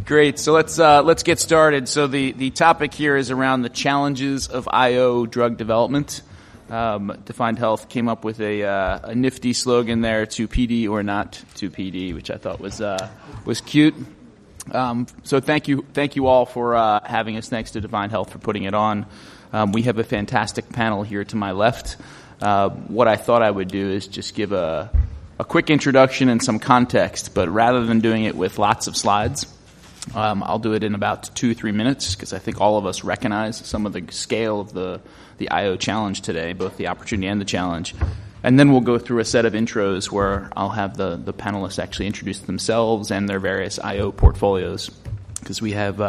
Great. So let's get started. So the topic here is around the challenges of IO drug development. Defined Health came up with a nifty slogan there: "To PD or not to PD," which I thought was cute. So thank you all for having us. Thanks to Defined Health for putting it on. We have a fantastic panel here to my left. What I thought I would do is just give a quick introduction and some context, but rather than doing it with lots of slides, I'll do it in about 2-3 minutes because I think all of us recognize some of the scale of the IO challenge today, both the opportunity and the challenge. And then we'll go through a set of intros where I'll have the panelists actually introduce themselves and their various IO portfolios, because we have,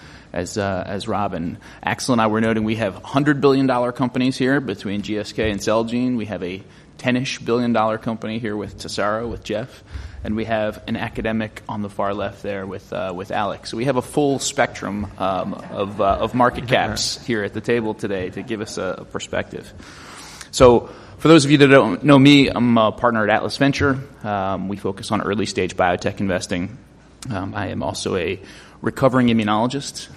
as Rob and Axel and I were noting, we have $100 billion companies here between GSK and Celgene. We have a $10-ish billion company here with Tesaro, with Jeff. And we have an academic on the far left there with Alex. So we have a full spectrum of market caps here at the table today to give us a perspective. So for those of you that don't know me, I'm a partner at Atlas Venture. We focus on early-stage biotech investing. I am also a recovering immunologist.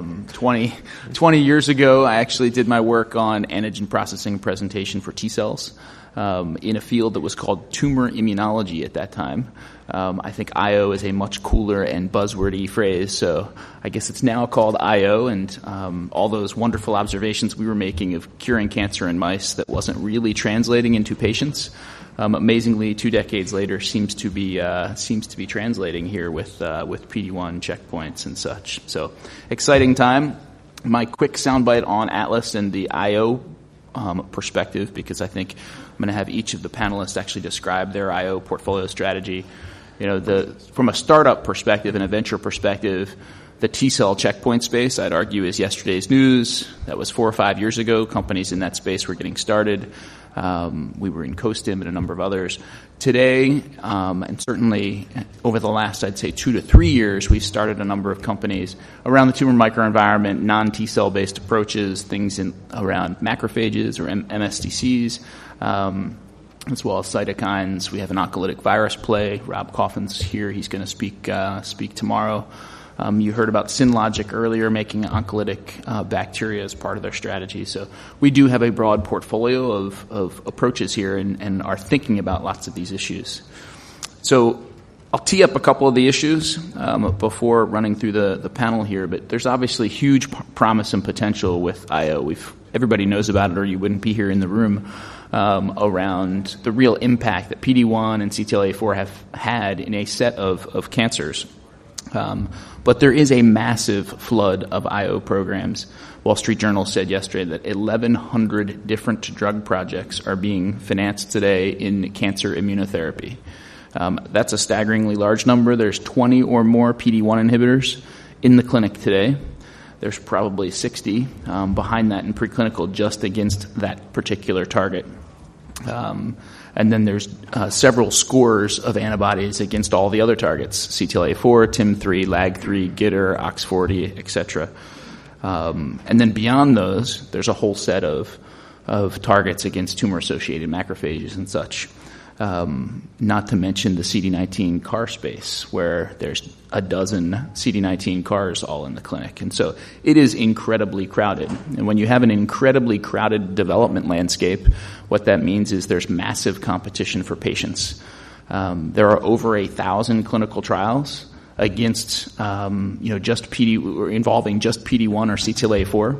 20 years ago, I actually did my work on antigen processing presentation for T cells. In a field that was called tumor immunology at that time. I think IO is a much cooler and buzzwordy phrase, so I guess it's now called IO, and all those wonderful observations we were making of curing cancer in mice that wasn't really translating into patients, amazingly 2 decades later seems to be translating here with PD-1 checkpoints and such. So exciting time. My quick soundbite on Atlas and the IO perspective, because I think I'm going to have each of the panelists actually describe their IO portfolio strategy. You know, from a startup perspective and a venture perspective, the T-cell checkpoint space, I'd argue, is yesterday's news. That was 4 or 5 years ago. Companies in that space were getting started. We were in CoStim and a number of others. Today, and certainly over the last, I'd say, 2 to 3 years, we've started a number of companies around the tumor microenvironment, non-T-cell based approaches, things around macrophages or MSTCs, as well as cytokines. We have an oncolytic virus play. Rob Coffin's here. He's going to speak tomorrow. You heard about Synlogic earlier, making oncolytic bacteria as part of their strategy. So we do have a broad portfolio of approaches here and are thinking about lots of these issues. So I'll tee up a couple of the issues before running through the panel here, but there's obviously huge promise and potential with IO. Everybody knows about it, or you wouldn't be here in the room, around the real impact that PD-1 and CTLA-4 have had in a set of cancers. But there is a massive flood of IO programs. Wall Street Journal said yesterday that 1,100 different drug projects are being financed today in cancer immunotherapy. That's a staggeringly large number. There's 20 or more PD-1 inhibitors in the clinic today. There's probably 60 behind that in preclinical just against that particular target. And then there's several scores of antibodies against all the other targets: CTLA-4, TIM-3, LAG-3, GITR, OX40, etc. And then beyond those, there's a whole set of targets against tumor-associated macrophages and such. Not to mention the CD19 CAR space, where there's a dozen CD19 CARs all in the clinic. And so it is incredibly crowded. And when you have an incredibly crowded development landscape, what that means is there's massive competition for patients. There are over 1,000 clinical trials against, just involving just PD-1 or CTLA-4.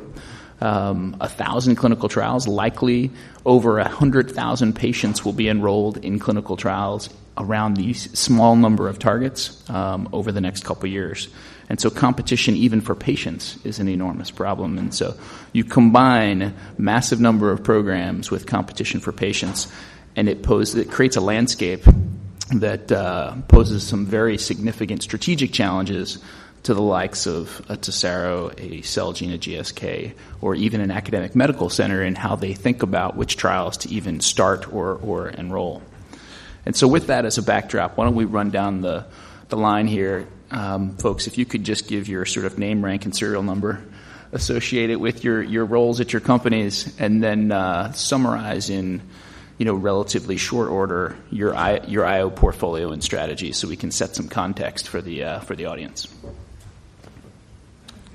1,000 clinical trials, likely over 100,000 patients will be enrolled in clinical trials around these small number of targets over the next couple of years. And so competition, even for patients, is an enormous problem. And so you combine massive number of programs with competition for patients, and it creates a landscape that poses some very significant strategic challenges to the likes of a Tesaro, a Celgene, a GSK, or even an academic medical center in how they think about which trials to even start or enroll. And so with that as a backdrop, why don't we run down the line here. Folks, if you could just give your sort of name, rank, and serial number associated with your roles at your companies, and then summarize in relatively short order your IO portfolio and strategy, so we can set some context for the audience.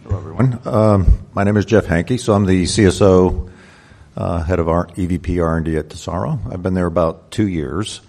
Hello, everyone. My name is Jeff Hankey, so I'm the CSO, head of our EVP R&D at Tesaro. I've been there about 2 years.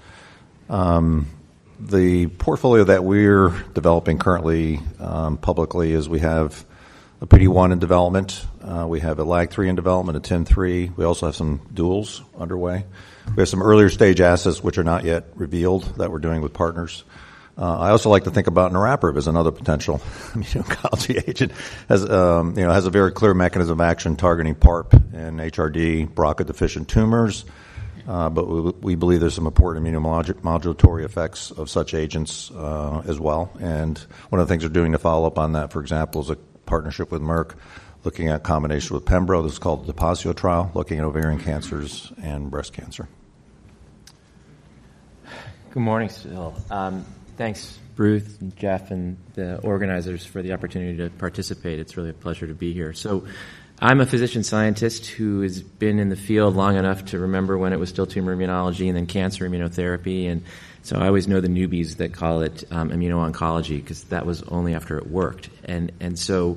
The portfolio that we're developing currently publicly is we have a PD-1 in development. We have a LAG-3 in development, a TIM-3. We also have some duals underway. We have some earlier stage assets which are not yet revealed that we're doing with partners. I also like to think about niraparib as another potential immuno-oncology agent. Has a very clear mechanism of action targeting PARP and HRD, BRCA deficient tumors. But we believe there's some important immunomodulatory effects of such agents as well. And one of the things we're doing to follow up on that, for example, is a partnership with Merck looking at combination with Pembro. This is called the DePasio trial, looking at ovarian cancers and breast cancer. Good morning, Phil. Thanks, Ruth, and Jeff, and the organizers for the opportunity to participate. It's really a pleasure to be here. So I'm a physician scientist who has been in the field long enough to remember when it was still tumor immunology and then cancer immunotherapy. And so I always know the newbies that call it immuno-oncology because that was only after it worked. And so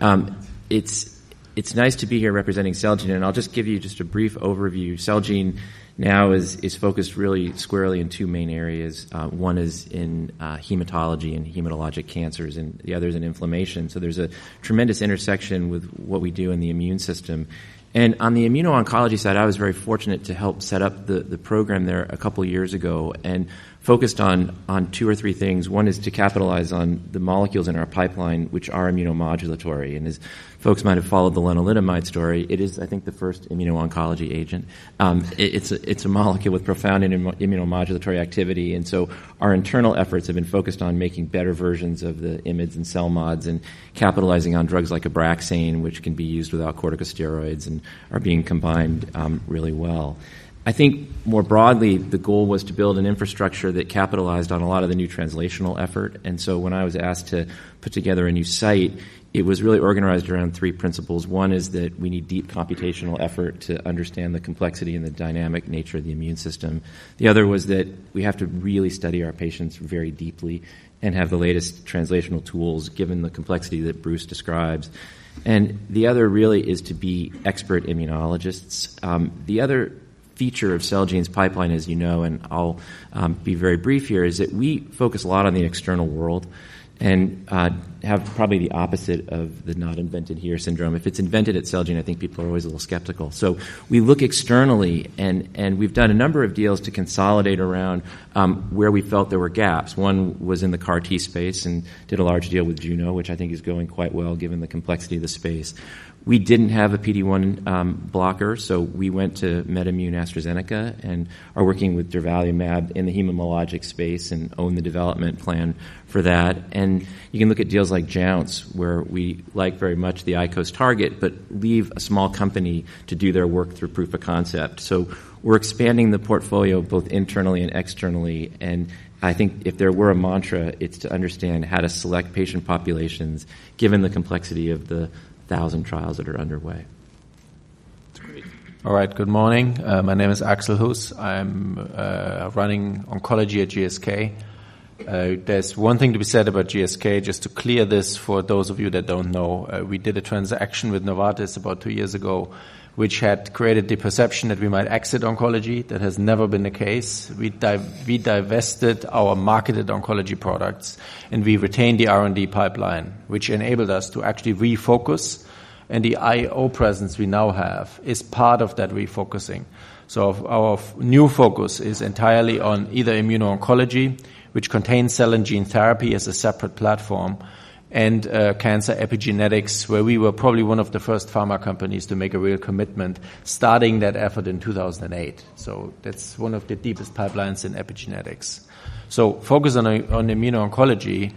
it's nice to be here representing Celgene, and I'll just give you just a brief overview. Celgene now is focused really squarely in two main areas. One is in hematology and hematologic cancers, and the other is in inflammation. So there's a tremendous intersection with what we do in the immune system. And on the immuno-oncology side, I was very fortunate to help set up the program there a couple of years ago and focused on two or three things. One is to capitalize on the molecules in our pipeline, which are immunomodulatory. And as folks might have followed the lenalidomide story, it is, I think, the first immuno-oncology agent. It's a molecule with profound immunomodulatory activity. And so our internal efforts have been focused on making better versions of the IMiDs and CELMoDs and capitalizing on drugs like Abraxane, which can be used without corticosteroids and are being combined really well. I think more broadly, the goal was to build an infrastructure that capitalized on a lot of the new translational effort. And so when I was asked to put together a new site, it was really organized around three principles. One is that we need deep computational effort to understand the complexity and the dynamic nature of the immune system. The other was that we have to really study our patients very deeply and have the latest translational tools given the complexity that Bruce describes. And the other really is to be expert immunologists. The other feature of Celgene's pipeline, as you know, and I'll be very brief here, is that we focus a lot on the external world and have probably the opposite of the not invented here syndrome. If it's invented at Celgene, I think people are always a little skeptical. So we look externally, and we've done a number of deals to consolidate around where we felt there were gaps. One was in the CAR T space and did a large deal with Juno, which I think is going quite well given the complexity of the space. We didn't have a PD-1 blocker, so we went to MedImmune AstraZeneca and are working with durvalumab in the hematologic space and own the development plan for that. And you can look at deals like Jounce, where we like very much the ICOS target, but leave a small company to do their work through proof of concept. So we're expanding the portfolio both internally and externally, and I think if there were a mantra, it's to understand how to select patient populations given the complexity of the 1,000 trials that are underway. That's great. All right, good morning. My name is Axel Huss. I'm running oncology at GSK. There's one thing to be said about GSK, just to clear this for those of you that don't know. We did a transaction with Novartis about 2 years ago, which had created the perception that we might exit oncology. That has never been the case. We divested our marketed oncology products, and we retained the R&D pipeline, which enabled us to actually refocus. And the IO presence we now have is part of that refocusing. So our new focus is entirely on either immuno-oncology, which contains cell and gene therapy as a separate platform, and cancer epigenetics, where we were probably one of the first pharma companies to make a real commitment, starting that effort in 2008. So that's one of the deepest pipelines in epigenetics. So focus on immuno-oncology.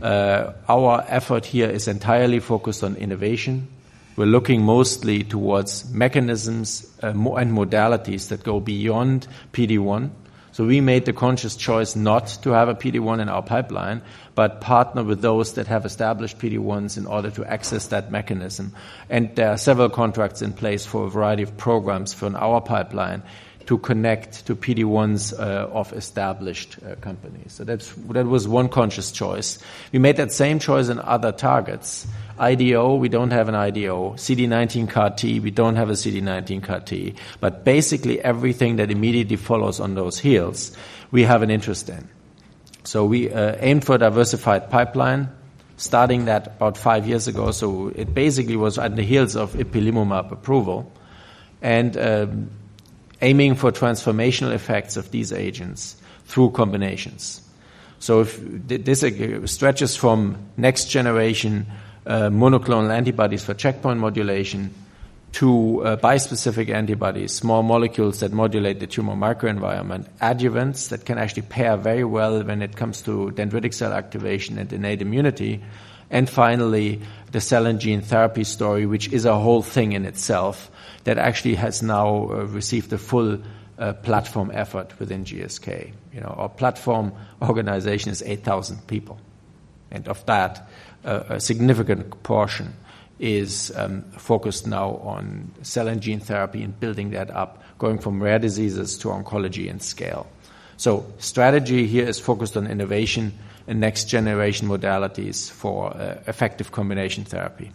Our effort here is entirely focused on innovation. We're looking mostly towards mechanisms and modalities that go beyond PD-1. So we made the conscious choice not to have a PD-1 in our pipeline, but partner with those that have established PD-1s in order to access that mechanism. And there are several contracts in place for a variety of programs from our pipeline to connect to PD-1s of established companies. So that was one conscious choice. We made that same choice in other targets. IDO, we don't have an IDO. CD19 CAR T, we don't have a CD19 CAR T. But basically everything that immediately follows on those heels, we have an interest in. So we aimed for a diversified pipeline, starting that about 5 years ago. So it basically was on the heels of ipilimumab approval, and aiming for transformational effects of these agents through combinations. So if this stretches from next generation monoclonal antibodies for checkpoint modulation to bispecific antibodies, small molecules that modulate the tumor microenvironment, adjuvants that can actually pair very well when it comes to dendritic cell activation and innate immunity, and finally the cell and gene therapy story, which is a whole thing in itself that actually has now received a full platform effort within GSK. Our platform organization is 8,000 people, and of that, a significant portion is focused now on cell and gene therapy and building that up, going from rare diseases to oncology and scale. So strategy here is focused on innovation and next generation modalities for effective combination therapy.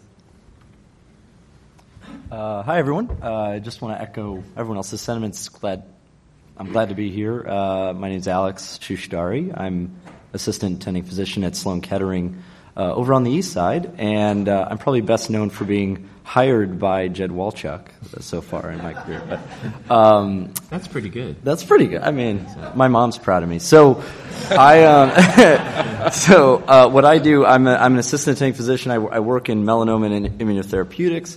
Hi, everyone. I just want to echo everyone else's sentiments. I'm glad to be here. My name is Alex Shushdari. I'm assistant attending physician at Sloan Kettering over on the east side, and I'm probably best known for being hired by Jed Walchuk so far in my career. But that's pretty good. That's pretty good. I mean, my mom's proud of me. So what I do, I'm an assistant attending physician. I work in melanoma and immunotherapeutics.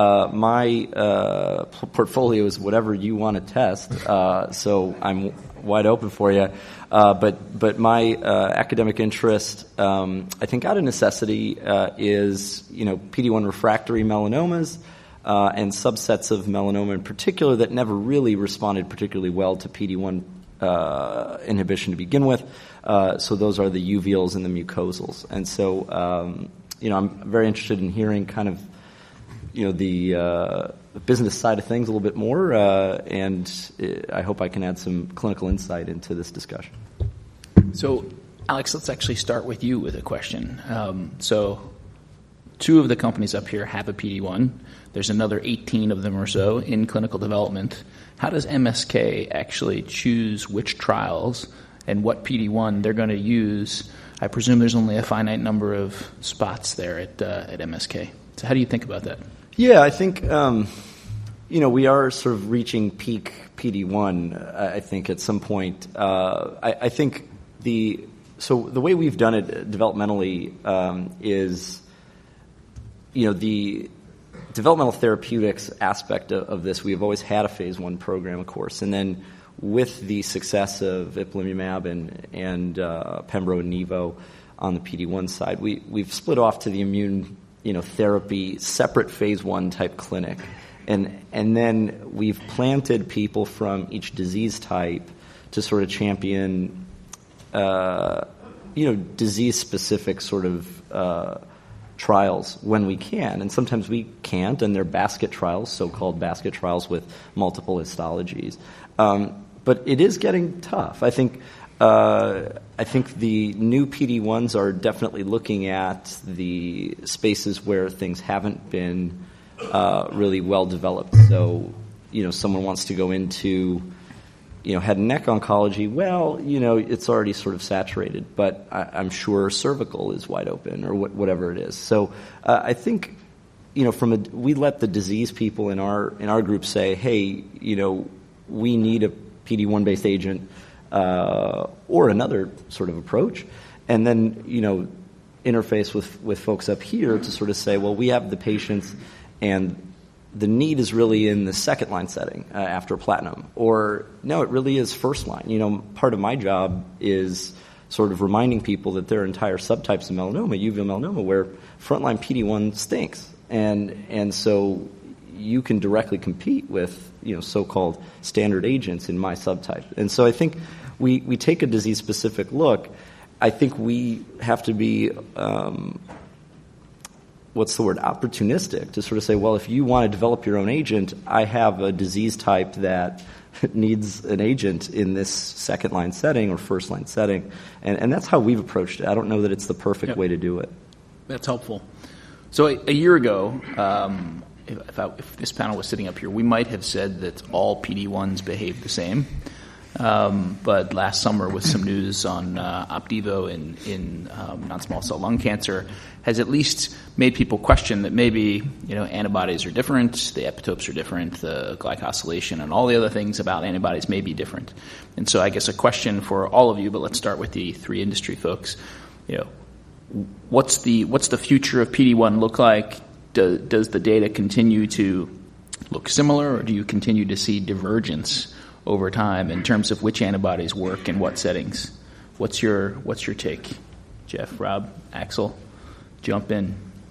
My portfolio is whatever you want to test, so I'm wide open for you. But my academic interest, I think out of necessity, is PD-1 refractory melanomas and subsets of melanoma in particular that never really responded particularly well to PD-1 inhibition to begin with. So those are the uveals and the mucosals. And so I'm very interested in hearing kind of the business side of things a little bit more, and I hope I can add some clinical insight into this discussion. So, Alex, let's actually start with you with a question. So, 2 of the companies up here have a PD-1. There's another 18 of them or so in clinical development. How does MSK actually choose which trials and what PD-1 they're going to use? I presume there's only a finite number of spots there at MSK. So how do you think about that? Yeah, I think, we are sort of reaching peak PD-1, I think, at some point. I think the way we've done it developmentally is, the developmental therapeutics aspect of this, we've always had a phase 1 program, of course, and then with the success of ipilimumab and Pembro and Nivo on the PD-1 side, we've split off to the immune therapy, separate phase 1 type clinic. And then we've planted people from each disease type to sort of champion, disease-specific sort of trials when we can. And sometimes we can't, and they're basket trials, so-called basket trials with multiple histologies. But it is getting tough. I think the new PD-1s are definitely looking at the spaces where things haven't been really well developed. So, someone wants to go into, head and neck oncology. Well, it's already sort of saturated, but I'm sure cervical is wide open or whatever it is. So I think, we let the disease people in our group say, hey, we need a PD-1 based agent. Or another sort of approach, and then interface with folks up here to sort of say, well, we have the patients, and the need is really in the second line setting after platinum, or no, it really is first line. Part of my job is sort of reminding people that there are entire subtypes of melanoma, uveal melanoma, where frontline PD-1 stinks, and so you can directly compete with so-called standard agents in my subtype. And so I think we take a disease-specific look. I think we have to be, opportunistic to sort of say, well, if you want to develop your own agent, I have a disease type that needs an agent in this second-line setting or first-line setting. And that's how we've approached it. I don't know that it's the perfect way to do it. That's helpful. So a year ago, if this panel was sitting up here, we might have said that all PD-1s behave the same. But last summer, with some news on Opdivo in non-small cell lung cancer, has at least made people question that maybe antibodies are different, the epitopes are different, the glycosylation and all the other things about antibodies may be different. And so, I guess a question for all of you, but let's start with the three industry folks. What's the future of PD-1 look like? Does the data continue to look similar, or do you continue to see divergence over time in terms of which antibodies work in what settings? What's your take? Jeff, Rob, Axel, jump in.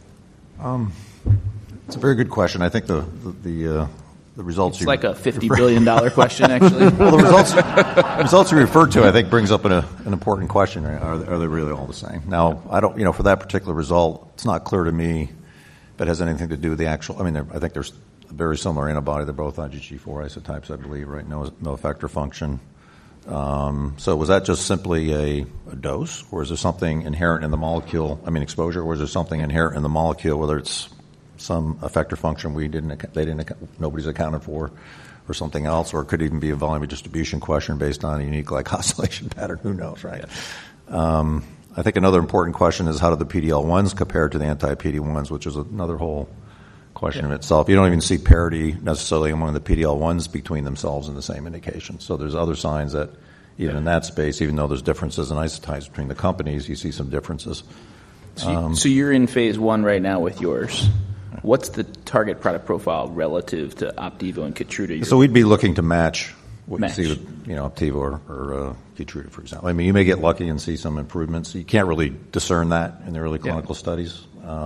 It's a very good question. I think the results. It's like a $50 billion question, actually. Well, the results you referred to, I think, brings up an important question. Right? Are they really all the same? Now, I don't. For that particular result, it's not clear to me if it has anything to do with the actual. I think there's a very similar antibody. They're both IgG4 isotypes, I believe, right? No effector function. So was that just simply a dose, or is there something inherent in the molecule? Exposure, or is there something inherent in the molecule, whether it's some effector function nobody's accounted for, or something else, or it could even be a volume of distribution question based on a unique glycosylation pattern. Who knows, right? Yeah. I think another important question is how do the PD-L1s compare to the anti-PD-1s, which is another whole question in itself. You don't even see parity necessarily among the PD-L1s between themselves in the same indication. So there's other signs that even in that space, even though there's differences in isotypes between the companies, you see some differences. So you're in phase 1 right now with yours. What's the target product profile relative to Opdivo and Keytruda? So we'd be looking to match what you see with Opdivo or Keytruda, for example. You may get lucky and see some improvements. You can't really discern that in the early clinical studies.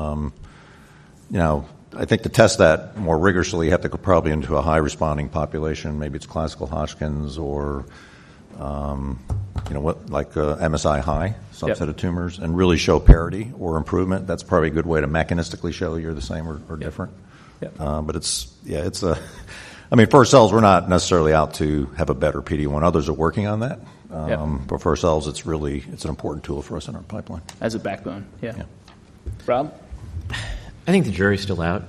I think to test that more rigorously, you have to go probably into a high responding population. Maybe it's classical Hodgkin's or MSI high subset of tumors, and really show parity or improvement. That's probably a good way to mechanistically show you're the same or different. But for ourselves, we're not necessarily out to have a better PD-1. Others are working on that. But for ourselves, it's an important tool for us in our pipeline. As a backbone, yeah. Rob? I think the jury's still out.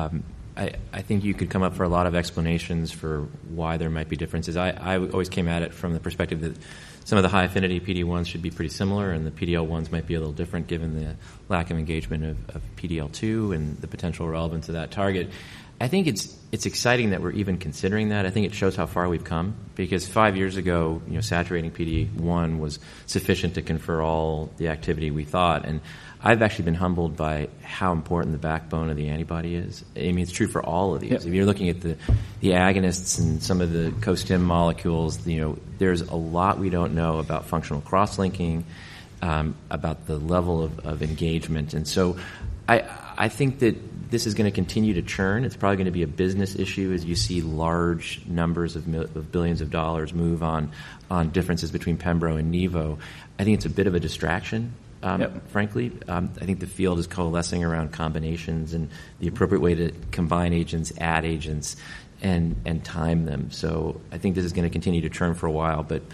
I think you could come up for a lot of explanations for why there might be differences. I always came at it from the perspective that some of the high-affinity PD-1s should be pretty similar, and the PD-L1s might be a little different given the lack of engagement of PD-L2 and the potential relevance of that target. I think it's exciting that we're even considering that. I think it shows how far we've come, because 5 years ago, saturating PD-1 was sufficient to confer all the activity we thought, and I've actually been humbled by how important the backbone of the antibody is. It's true for all of these. If you're looking at the agonists and some of the co-stim molecules, there's a lot we don't know about functional cross-linking, about the level of engagement. And so I think that this is going to continue to churn. It's probably going to be a business issue as you see large numbers of billions of dollars move on differences between Pembro and Nivo. I think it's a bit of a distraction. Frankly, I think the field is coalescing around combinations and the appropriate way to combine agents, add agents, and time them. So I think this is going to continue to churn for a while, but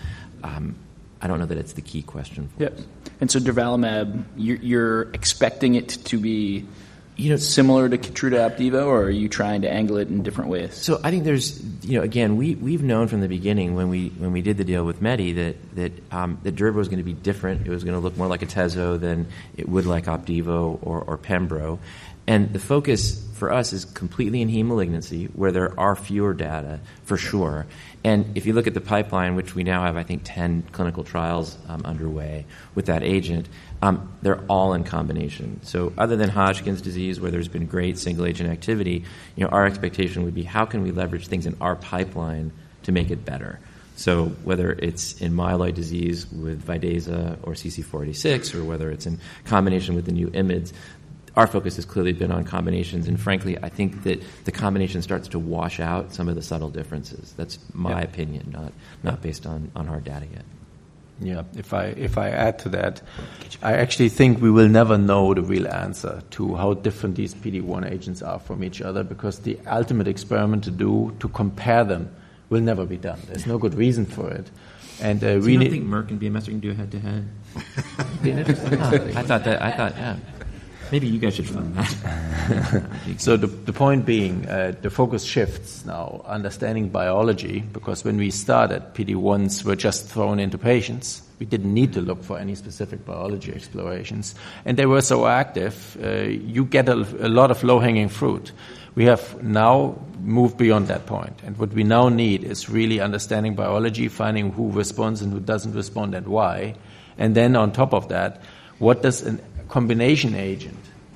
I don't know that it's the key question for us. And so durvalumab, you're expecting it to be similar to Keytruda Opdivo, or are you trying to angle it in different ways? So I think there's, again, we've known from the beginning when we did the deal with Medi that Durva was going to be different. It was going to look more like Atezo than it would like Opdivo or Pembro. And the focus for us is completely in heme malignancy, where there are fewer data, for sure. And if you look at the pipeline, which we now have, I think, 10 clinical trials underway with that agent, they're all in combination. So other than Hodgkin's disease, where there's been great single-agent activity, our expectation would be how can we leverage things in our pipeline to make it better? So whether it's in myeloid disease with Vidasa or CC486, or whether it's in combination with the new IMiDs, our focus has clearly been on combinations, and frankly, I think that the combination starts to wash out some of the subtle differences. That's my opinion, not based on hard data yet. Yeah, if I add to that, I actually think we will never know the real answer to how different these PD-1 agents are from each other, because the ultimate experiment to compare them will never be done. There's no good reason for it. And so you don't think Merck and BMS are going to do a head-to-head? I thought, yeah. Maybe you guys should fund that. So the point being, the focus shifts now, understanding biology, because when we started, PD-1s were just thrown into patients. We didn't need to look for any specific biology explorations. And they were so active, you get a lot of low-hanging fruit. We have now moved beyond that point. And what we now need is really understanding biology, finding who responds and who doesn't respond and why. And then on top of that, what does a combination agent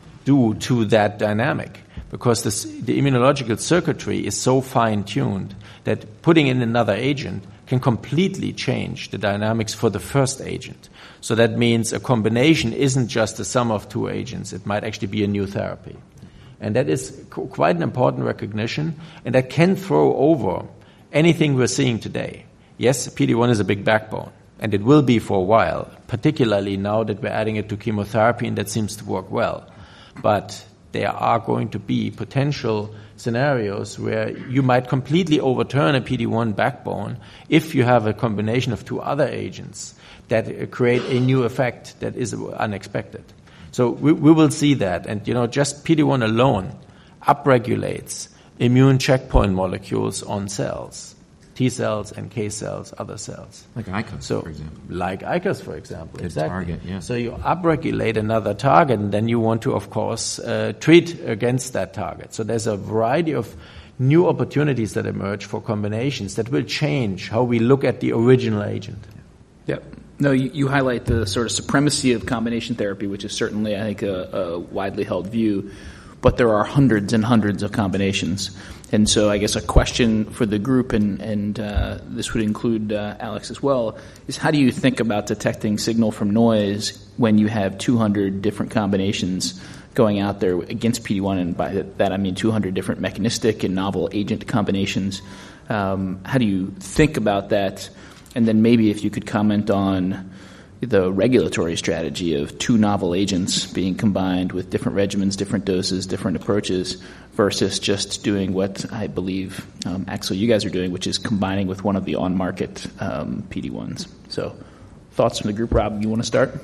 do to that dynamic? Because the immunological circuitry is so fine-tuned that putting in another agent can completely change the dynamics for the first agent. So that means a combination isn't just the sum of two agents. It might actually be a new therapy. And that is quite an important recognition, and that can throw over anything we're seeing today. Yes, PD-1 is a big backbone, and it will be for a while, particularly now that we're adding it to chemotherapy, and that seems to work well. But there are going to be potential scenarios where you might completely overturn a PD-1 backbone if you have a combination of two other agents that create a new effect that is unexpected. So we will see that. And, just PD-1 alone upregulates immune checkpoint molecules on cells, T cells, NK cells, other cells. Like ICOS, for example. Like ICOS, for example. Good exactly. target, yeah. So you upregulate another target, and then you want to, of course, treat against that target. So there's a variety of new opportunities that emerge for combinations that will change how we look at the original agent. Yep. No, you highlight the sort of supremacy of combination therapy, which is certainly, I think, a widely held view. But there are hundreds and hundreds of combinations. And so I guess a question for the group, and this would include Alex as well, is how do you think about detecting signal from noise when you have 200 different combinations going out there against PD-1? And by that I mean 200 different mechanistic and novel agent combinations. How do you think about that? And then maybe if you could comment on the regulatory strategy of two novel agents being combined with different regimens, different doses, different approaches, versus just doing what I believe, Axel, you guys are doing, which is combining with one of the on-market PD-1s. So thoughts from the group. Rob, you want to start?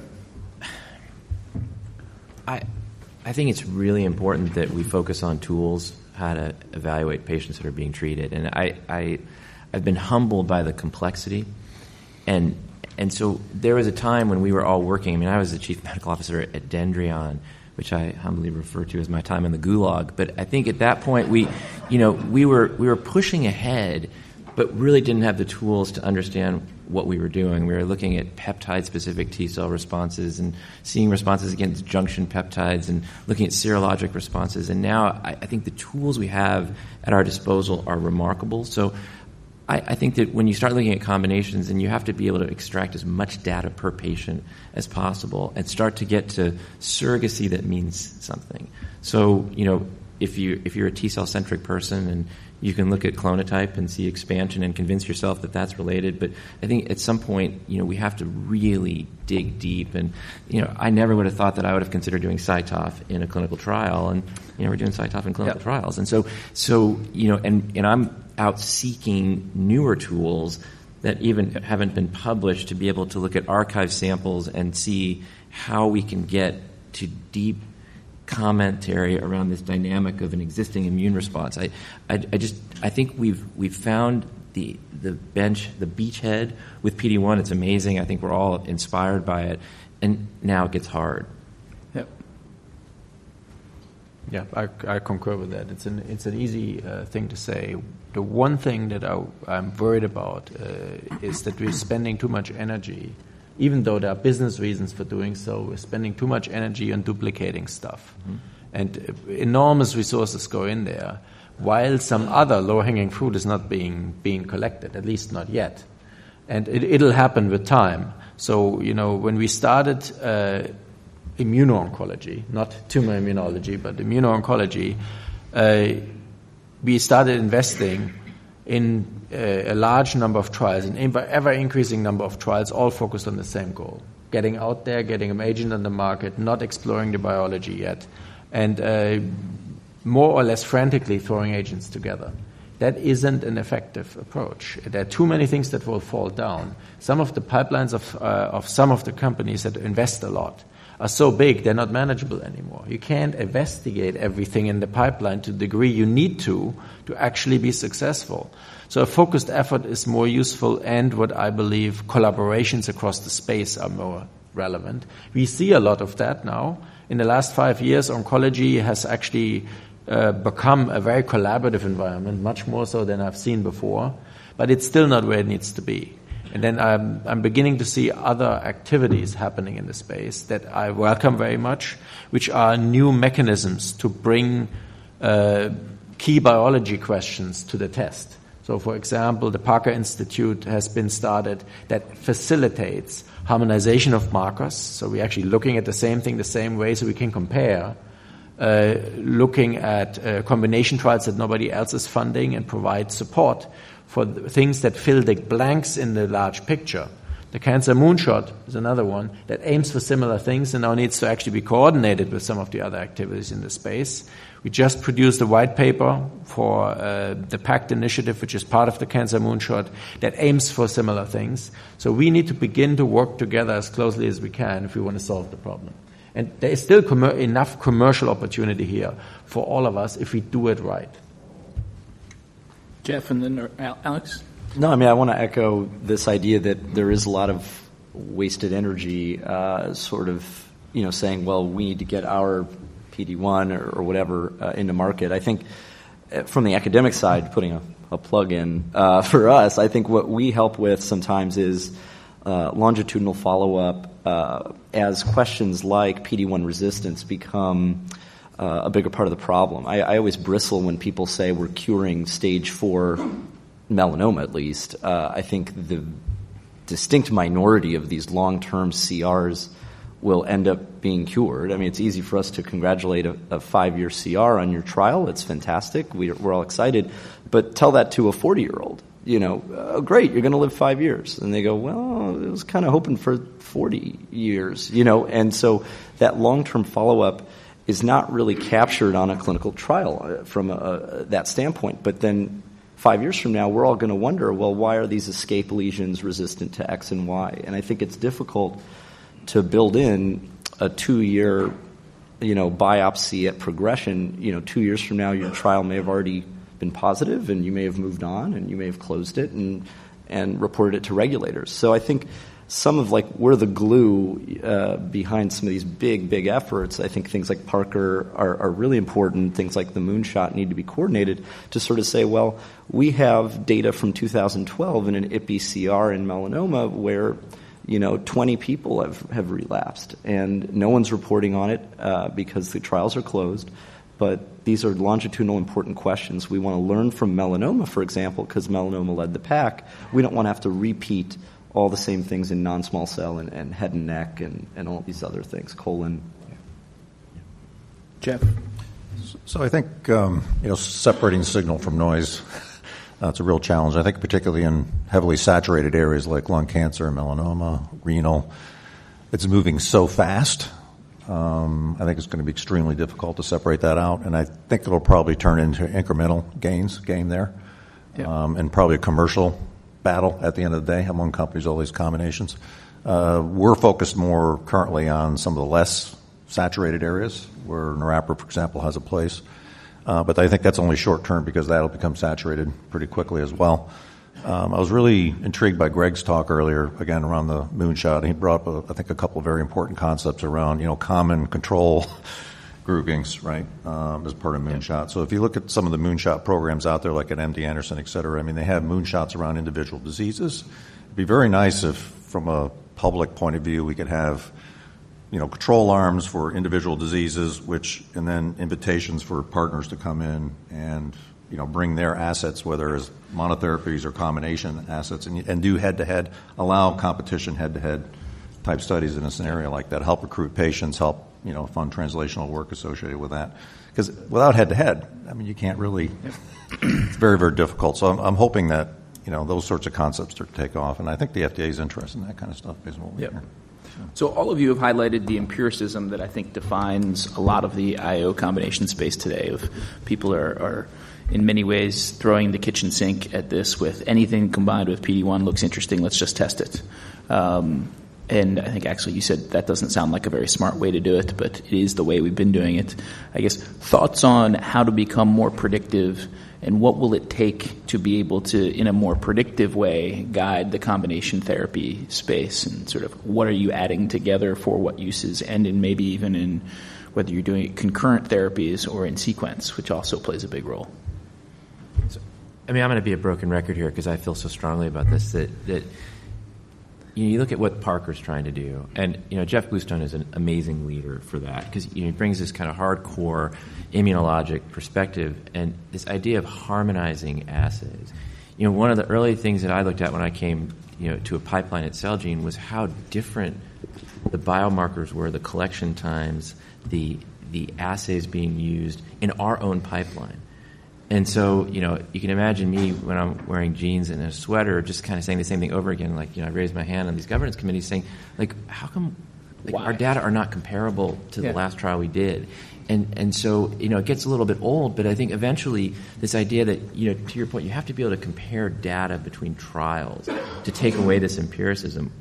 I think it's really important that we focus on tools, how to evaluate patients that are being treated. And I've been humbled by the complexity. And so there was a time when we were all working. I mean, I was the chief medical officer at Dendreon, which I humbly refer to as my time in the gulag. But I think at that point we were pushing ahead, but really didn't have the tools to understand what we were doing. We were looking at peptide-specific T-cell responses and seeing responses against junction peptides and looking at serologic responses. And now I think the tools we have at our disposal are remarkable. So I think that when you start looking at combinations, then you have to be able to extract as much data per patient as possible and start to get to surrogacy that means something. So, if you're a T-cell centric person and you can look at clonotype and see expansion and convince yourself that that's related, but I think at some point, we have to really dig deep. And, I never would have thought that I would have considered doing CyTOF in a clinical trial, and, we're doing CyTOF in clinical trials. And so, and I'm out seeking newer tools that even haven't been published to be able to look at archive samples and see how we can get to deep commentary around this dynamic of an existing immune response. I think we've found the beachhead with PD-1. It's amazing. I think we're all inspired by it, and now it gets hard. Yep. Yeah, I concur with that. It's an easy thing to say. The one thing that I'm worried about is that we're spending too much energy. Even though there are business reasons for doing so, we're spending too much energy on duplicating stuff. Mm-hmm. And enormous resources go in there, while some other low-hanging fruit is not being collected, at least not yet. And it'll happen with time. So, when we started immuno-oncology, not tumor immunology, but immuno-oncology, we started investing in a large number of trials, an ever-increasing number of trials, all focused on the same goal: getting out there, getting an agent on the market, not exploring the biology yet, and more or less frantically throwing agents together. That isn't an effective approach. There are too many things that will fall down. Some of the pipelines of some of the companies that invest a lot are so big, they're not manageable anymore. You can't investigate everything in the pipeline to the degree you need to actually be successful. So a focused effort is more useful, and what I believe collaborations across the space are more relevant. We see a lot of that now. In the last 5 years, oncology has actually become a very collaborative environment, much more so than I've seen before, but it's still not where it needs to be. And then I'm beginning to see other activities happening in the space that I welcome very much, which are new mechanisms to bring key biology questions to the test. So, for example, the Parker Institute has been started that facilitates harmonization of markers. So we're actually looking at the same thing the same way so we can compare, looking at combination trials that nobody else is funding and provide support for things that fill the blanks in the large picture. The Cancer Moonshot is another one that aims for similar things and now needs to actually be coordinated with some of the other activities in the space. We just produced a white paper for the PACT initiative, which is part of the Cancer Moonshot, that aims for similar things. So we need to begin to work together as closely as we can if we want to solve the problem. And there is still enough commercial opportunity here for all of us if we do it right. Jeff, and then Alex? No, I mean, I want to echo this idea that there is a lot of wasted energy sort of, saying, well, we need to get our PD-1 or whatever into market. I think from the academic side, putting a plug in for us, I think what we help with sometimes is longitudinal follow-up as questions like PD-1 resistance become a bigger part of the problem. I always bristle when people say we're curing stage 4 melanoma, at least. I think the distinct minority of these long-term CRs will end up being cured. I mean, it's easy for us to congratulate a 5-year CR on your trial. It's fantastic. We're all excited. But tell that to a 40-year-old. Oh, great, you're going to live 5 years. And they go, well, I was kind of hoping for 40 years, And so that long-term follow-up is not really captured on a clinical trial from that standpoint. But then 5 years from now, we're all going to wonder, well, why are these escape lesions resistant to X and Y? And I think it's difficult to build in a 2-year, biopsy at progression. 2 years from now, your trial may have already been positive, and you may have moved on, and you may have closed it and reported it to regulators. So I think some of we're the glue behind some of these big efforts. I think things like Parker are really important. Things like the Moonshot need to be coordinated to sort of say, well, we have data from 2012 in an IPI-CR in melanoma where 20 people have relapsed, and no one's reporting on it because the trials are closed. But these are longitudinal important questions. We want to learn from melanoma, for example, because melanoma led the pack. We don't want to have to repeat all the same things in non-small cell and head and neck and all these other things, colon. Jeff? So I think, separating signal from noise, it's a real challenge. I think particularly in heavily saturated areas like lung cancer, melanoma, renal, it's moving so fast. I think it's going to be extremely difficult to separate that out, and I think it'll probably turn into incremental game there, and probably a commercial battle at the end of the day among companies, all these combinations. We're focused more currently on some of the less saturated areas where niraparib, for example, has a place. But I think that's only short term because that'll become saturated pretty quickly as well. I was really intrigued by Greg's talk earlier, again, around the Moonshot. He brought up, I think, a couple of very important concepts around, common control groupings, right, as part of Moonshot. So if you look at some of the Moonshot programs out there, like at MD Anderson, et cetera, I mean, they have Moonshots around individual diseases. It'd be very nice if, from a public point of view, we could have, control arms for individual diseases, and then invitations for partners to come in and, bring their assets, whether as monotherapies or combination assets, and do head-to-head, allow competition head-to-head type studies in a scenario like that, help recruit patients, help, fund translational work associated with that. Because without head-to-head, I mean, you can't really, it's very, very difficult. So I'm hoping that, those sorts of concepts start to take off, and I think the FDA is interested in that kind of stuff based on what we hear. So all of you have highlighted the empiricism that I think defines a lot of the IO combination space today. Of people are in many ways throwing the kitchen sink at this with anything combined with PD-1 looks interesting, let's just test it. And I think actually you said that doesn't sound like a very smart way to do it, but it is the way we've been doing it. I guess thoughts on how to become more predictive and what will it take to be able to, in a more predictive way, guide the combination therapy space, and sort of what are you adding together for what uses, and in maybe even in whether you're doing concurrent therapies or in sequence, which also plays a big role. I mean, I'm going to be a broken record here because I feel so strongly about this that you look at what Parker's trying to do, and Jeff Bluestone is an amazing leader for that because he brings this kind of hardcore immunologic perspective and this idea of harmonizing assays. One of the early things that I looked at when I came to a pipeline at Celgene was how different the biomarkers were, the collection times, the assays being used in our own pipeline. And so, you can imagine me when I'm wearing jeans and a sweater just kind of saying the same thing over again. Like, I raised my hand on these governance committees saying, like, how come our data are not comparable to the last trial we did? And so, it gets a little bit old, but I think eventually this idea that, to your point, you have to be able to compare data between trials to take away this empiricism.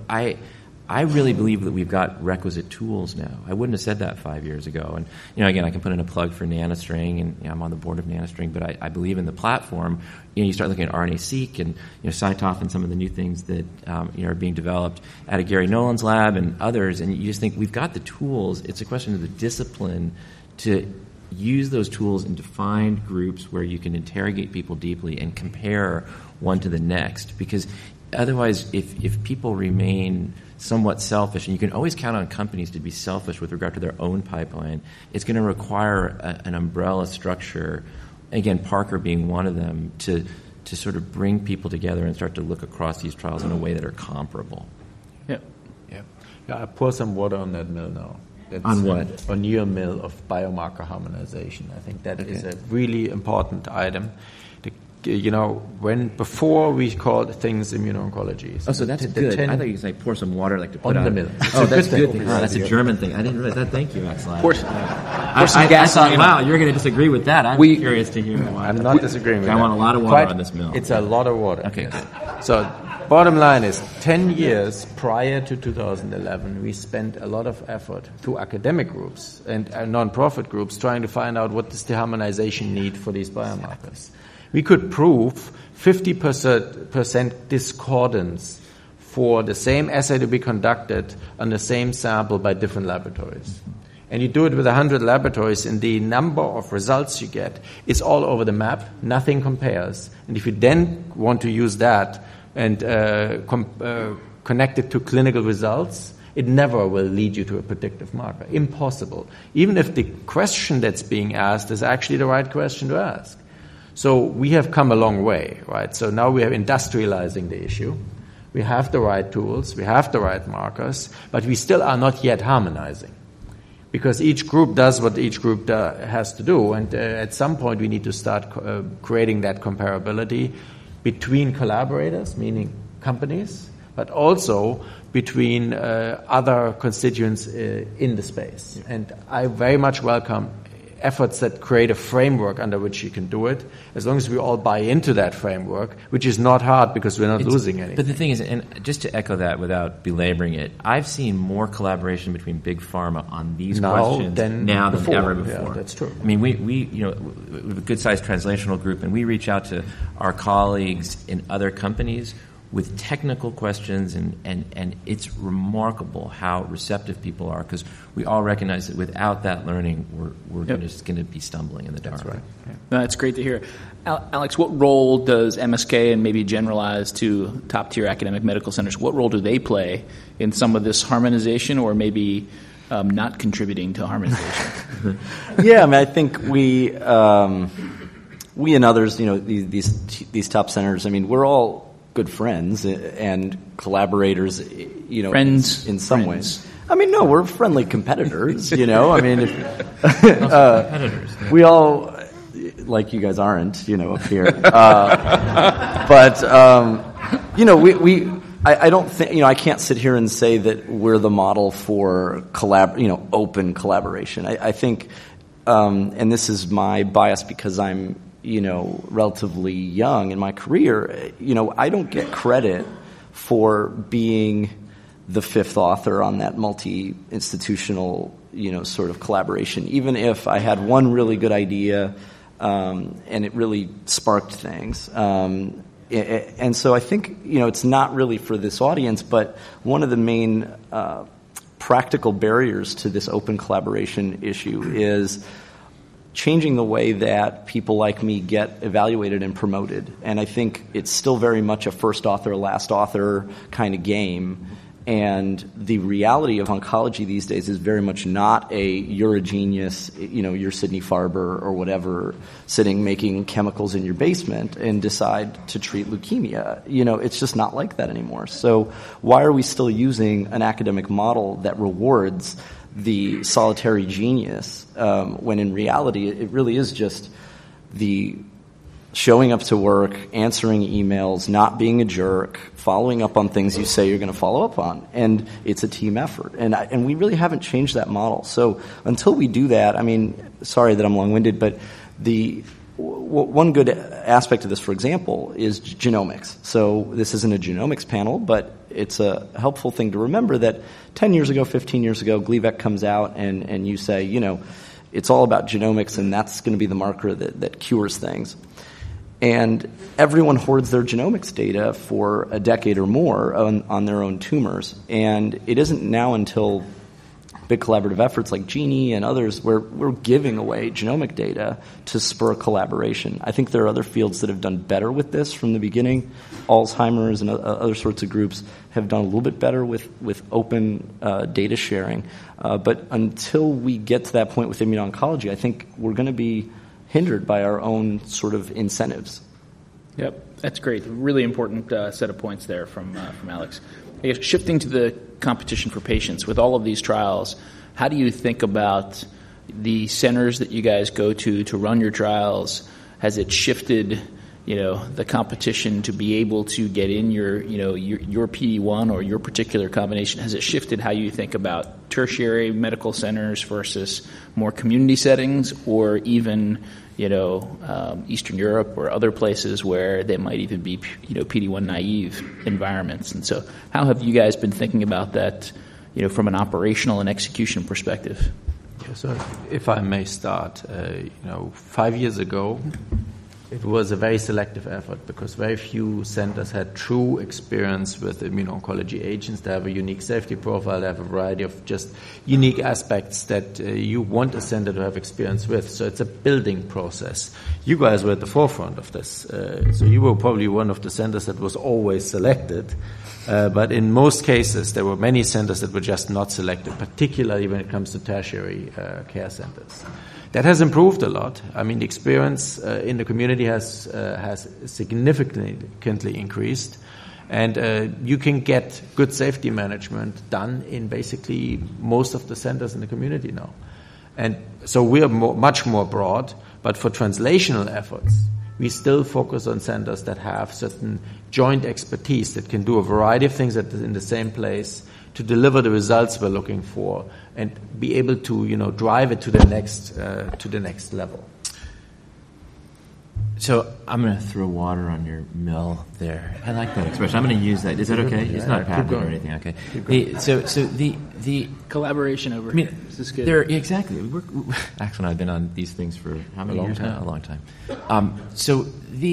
I really believe that we've got requisite tools now. I wouldn't have said that 5 years ago. And, again, I can put in a plug for NanoString, and I'm on the board of NanoString, but I believe in the platform. You start looking at RNA-seq and, Cytoph and some of the new things that, are being developed out of Gary Nolan's lab and others, and you just think we've got the tools. It's a question of the discipline to use those tools in defined groups where you can interrogate people deeply and compare one to the next. Because otherwise, if people remain somewhat selfish, and you can always count on companies to be selfish with regard to their own pipeline, it's going to require an umbrella structure, again, Parker being one of them, to sort of bring people together and start to look across these trials in a way that are comparable. Yeah, I pour some water on that mill now. That's on what? On your mill of biomarker harmonization. I think that is a really important item. Before we called things immuno-oncology. So that's good. I thought you could say pour some water to put on the mill. Oh, that's good. That's a German thing. I didn't realize that. Thank you, Axel. Pour some gas. I thought, wow, you're going to disagree with that. I'm curious to hear why. I'm not disagreeing with that. I want a lot of water on this mill. It's a lot of water. Okay, good. So bottom line is 10 years prior to 2011, we spent a lot of effort through academic groups and non-profit groups trying to find out what does the harmonization need for these biomarkers. We could prove 50% discordance for the same assay to be conducted on the same sample by different laboratories. And you do it with 100 laboratories, and the number of results you get is all over the map. Nothing compares. And if you then want to use that and connect it to clinical results, it never will lead you to a predictive marker. Impossible. Even if the question that's being asked is actually the right question to ask. So we have come a long way, right? So now we are industrializing the issue. We have the right tools, we have the right markers, but we still are not yet harmonizing. Because each group does what each group has to do, and at some point we need to start creating that comparability between collaborators, meaning companies, but also between other constituents in the space. And I very much welcome efforts that create a framework under which you can do it, as long as we all buy into that framework, which is not hard because we're not losing anything. But the thing is, and just to echo that without belaboring it, I've seen more collaboration between big pharma on these questions than ever before. Yeah, that's true. I mean, we have a good-sized translational group, and we reach out to our colleagues in other companies with technical questions, and it's remarkable how receptive people are, because we all recognize that without that learning, we're just going to be stumbling in the dark. That's right. Yeah. No, that's great to hear. Alex, what role does MSK, and maybe generalized to top-tier academic medical centers, what role do they play in some of this harmonization, or maybe not contributing to harmonization? Yeah, I mean, I think we and others, these top centers, I mean, we're all good friends and collaborators, friends in some ways. I mean, no, we're friendly competitors, I mean, competitors. We all, like you guys aren't, up here. I don't think, I can't sit here and say that we're the model for open collaboration. I think, and this is my bias because I'm, relatively young in my career, I don't get credit for being the fifth author on that multi-institutional, sort of collaboration, even if I had one really good idea and it really sparked things. And so I think, it's not really for this audience, but one of the main practical barriers to this open collaboration issue is changing the way that people like me get evaluated and promoted. And I think it's still very much a first author, last author kind of game. And the reality of oncology these days is very much not you're a genius, you're Sidney Farber or whatever, sitting making chemicals in your basement and decide to treat leukemia. It's just not like that anymore. So why are we still using an academic model that rewards the solitary genius when in reality it really is just the showing up to work, answering emails, not being a jerk, following up on things you say you're going to follow up on. And it's a team effort. And we really haven't changed that model. So until we do that, sorry that I'm long-winded, but one good aspect of this, for example, is genomics. So this isn't a genomics panel, but it's a helpful thing to remember that 10 years ago, 15 years ago, Gleevec comes out and you say, it's all about genomics and that's going to be the marker that cures things. And everyone hoards their genomics data for a decade or more on their own tumors. And it isn't now until big collaborative efforts like Genie and others where we're giving away genomic data to spur collaboration. I think there are other fields that have done better with this from the beginning. Alzheimer's and other sorts of groups have done a little bit better with open data sharing. But until we get to that point with immuno-oncology, I think we're going to be hindered by our own sort of incentives. Yep, that's great. Really important set of points there from Alex. I guess shifting to the competition for patients, with all of these trials, how do you think about the centers that you guys go to run your trials? Has it shifted, the competition to be able to get in your PD-1 or your particular combination? Has it shifted how you think about tertiary medical centers versus more community settings, or even Eastern Europe or other places where they might even be PD-1 naive environments? And so how have you guys been thinking about that from an operational and execution perspective? Yeah, so if I may start, 5 years ago it was a very selective effort because very few centers had true experience with immuno-oncology agents. They have a unique safety profile. They have a variety of just unique aspects that you want a center to have experience with. So it's a building process. You guys were at the forefront of this. So you were probably one of the centers that was always selected. But in most cases, there were many centers that were just not selected, particularly when it comes to tertiary care centers. That has improved a lot. The experience in the community has significantly increased, and you can get good safety management done in basically most of the centers in the community now. And so we are much more broad, but for translational efforts, we still focus on centers that have certain joint expertise that can do a variety of things in the same place to deliver the results we're looking for and be able to, drive it to the next level. So I'm going to throw water on your mill there. I like that expression. I'm going to use that. Is that okay? It's not patent or anything. Okay. So the collaboration over here. This is good. Exactly. Axel and I have been on these things for how many years now? A long time. So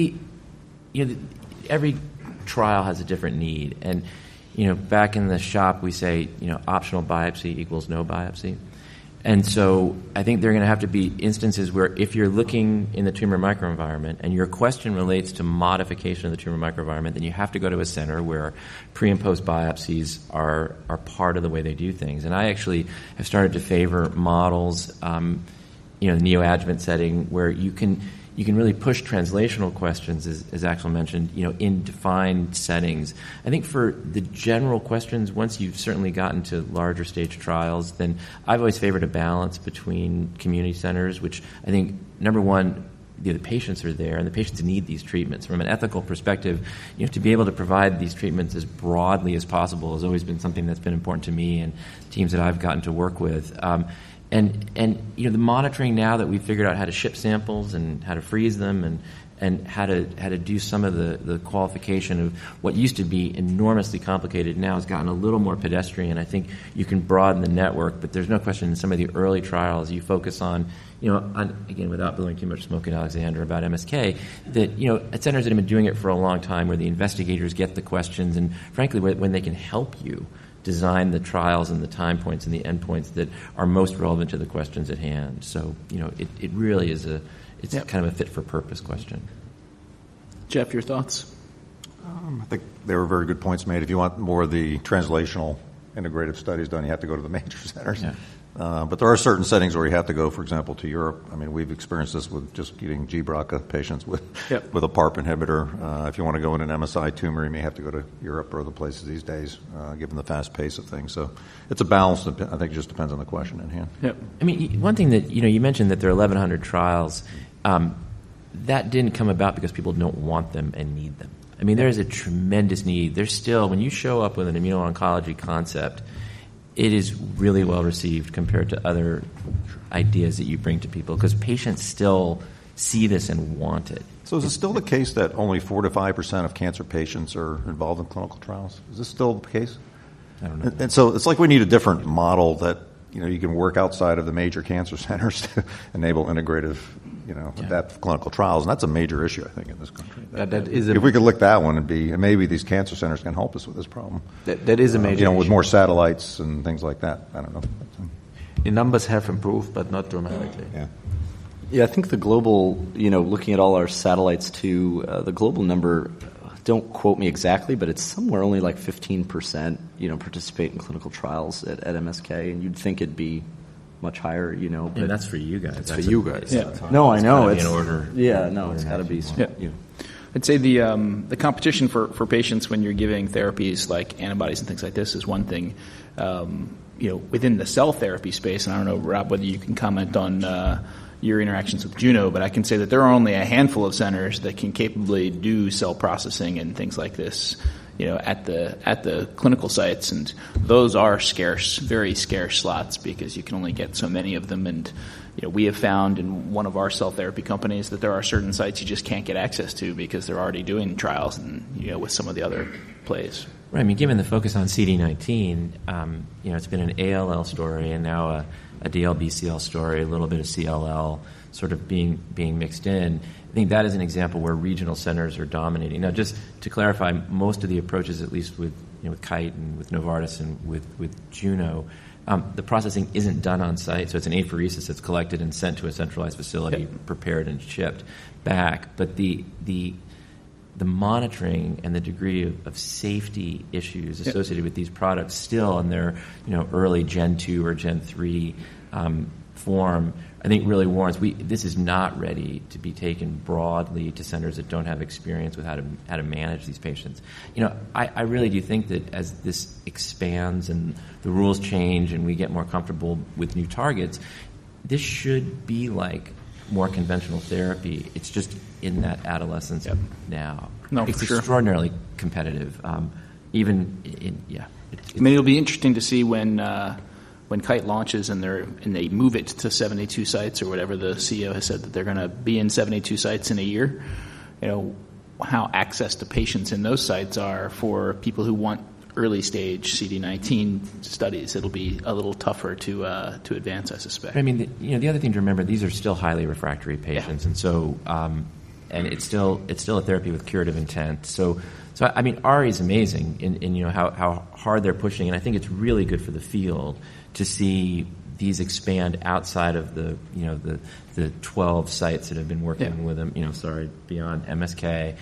every trial has a different need, and back in the shop we say optional biopsy equals no biopsy. And so I think there are going to have to be instances where if you're looking in the tumor microenvironment and your question relates to modification of the tumor microenvironment, then you have to go to a center where pre- and post-biopsies are part of the way they do things. And I actually have started to favor models, the neoadjuvant setting, where you can really push translational questions, as Axel mentioned, in defined settings. I think for the general questions, once you've certainly gotten to larger stage trials, then I've always favored a balance between community centers, which I think, number one, the patients are there, and the patients need these treatments. From an ethical perspective, to be able to provide these treatments as broadly as possible has always been something that's been important to me and teams that I've gotten to work with. And the monitoring now that we've figured out how to ship samples and how to freeze them and how to do some of the qualification of what used to be enormously complicated now has gotten a little more pedestrian. I think you can broaden the network, but there's no question in some of the early trials you focus on, again, without blowing too much smoke at Alexander about MSK, that, at centers that have been doing it for a long time where the investigators get the questions and, frankly, when they can help you design the trials and the time points and the endpoints that are most relevant to the questions at hand. So, it really is it's kind of a fit-for-purpose question. Jeff, your thoughts? I think there were very good points made. If you want more of the translational integrative studies done, you have to go to the major centers. Yeah. But there are certain settings where you have to go, for example, to Europe. I mean, we've experienced this with just getting G-BRCA patients with a PARP inhibitor. If you want to go in an MSI tumor, you may have to go to Europe or other places these days, given the fast pace of things. So it's a balance. I think it just depends on the question at hand. Yep. I mean, one thing that, you mentioned that there are 1,100 trials. That didn't come about because people don't want them and need them. I mean, there is a tremendous need. There's still, when you show up with an immuno-oncology concept, it is really well received compared to other ideas that you bring to people because patients still see this and want it. So is it still the case that only 4 to 5% of cancer patients are involved in clinical trials? Is this still the case? I don't know. And so it's like we need a different model that you can work outside of the major cancer centers to enable integrative, depth clinical trials, and that's a major issue, I think, in this country. That is if we could lick that one, and maybe these cancer centers can help us with this problem. That is a major with issue. more satellites and things like that. I don't know. The numbers have improved, but not dramatically. Yeah. Yeah, I think the global, looking at all our satellites too, the global number, don't quote me exactly, but it's somewhere only like 15%, participate in clinical trials at MSK, and you'd think it'd be much higher, But Yeah, that's for you guys. It's for you guys. Yeah. No, I know. It's gotta be in order. Yeah, no, it's got to be. Yeah. I'd say the competition for patients when you're giving therapies like antibodies and things like this is one thing. Within the cell therapy space, and I don't know, Rob, whether you can comment on your interactions with Juno, but I can say that there are only a handful of centers that can capably do cell processing and things like this, at the clinical sites, and those are scarce, very scarce slots because you can only get so many of them. And we have found in one of our cell therapy companies that there are certain sites you just can't get access to because they're already doing trials and with some of the other plays. Right. I mean, given the focus on CD19, it's been an ALL story and now a DLBCL story, a little bit of CLL sort of being mixed in. I think that is an example where regional centers are dominating. Now, just to clarify, most of the approaches, at least with Kite and with Novartis and with Juno, the processing isn't done on site, so it's an apheresis that's collected and sent to a centralized facility, prepared and shipped back. But the monitoring and the degree of safety issues associated with these products still in their early Gen 2 or Gen 3 form, I think really warrants. This is not ready to be taken broadly to centers that don't have experience with how to manage these patients. I really do think that as this expands and the rules change and we get more comfortable with new targets, this should be like more conventional therapy. It's just in that adolescence now. No, it's for sure. extraordinarily competitive. It'll be interesting to see when Kite launches and they move it to 72 sites or whatever the CEO has said that they're going to be in 72 sites in a year. How access to patients in those sites are for people who want early stage CD19 studies. It'll be a little tougher to advance, I suspect. I mean, the other thing to remember, these are still highly refractory patients, and so and it's still a therapy with curative intent. So I mean, Ari is amazing in how hard they're pushing, and I think it's really good for the field to see these expand outside of the 12 sites that have been working with them. Beyond MSK,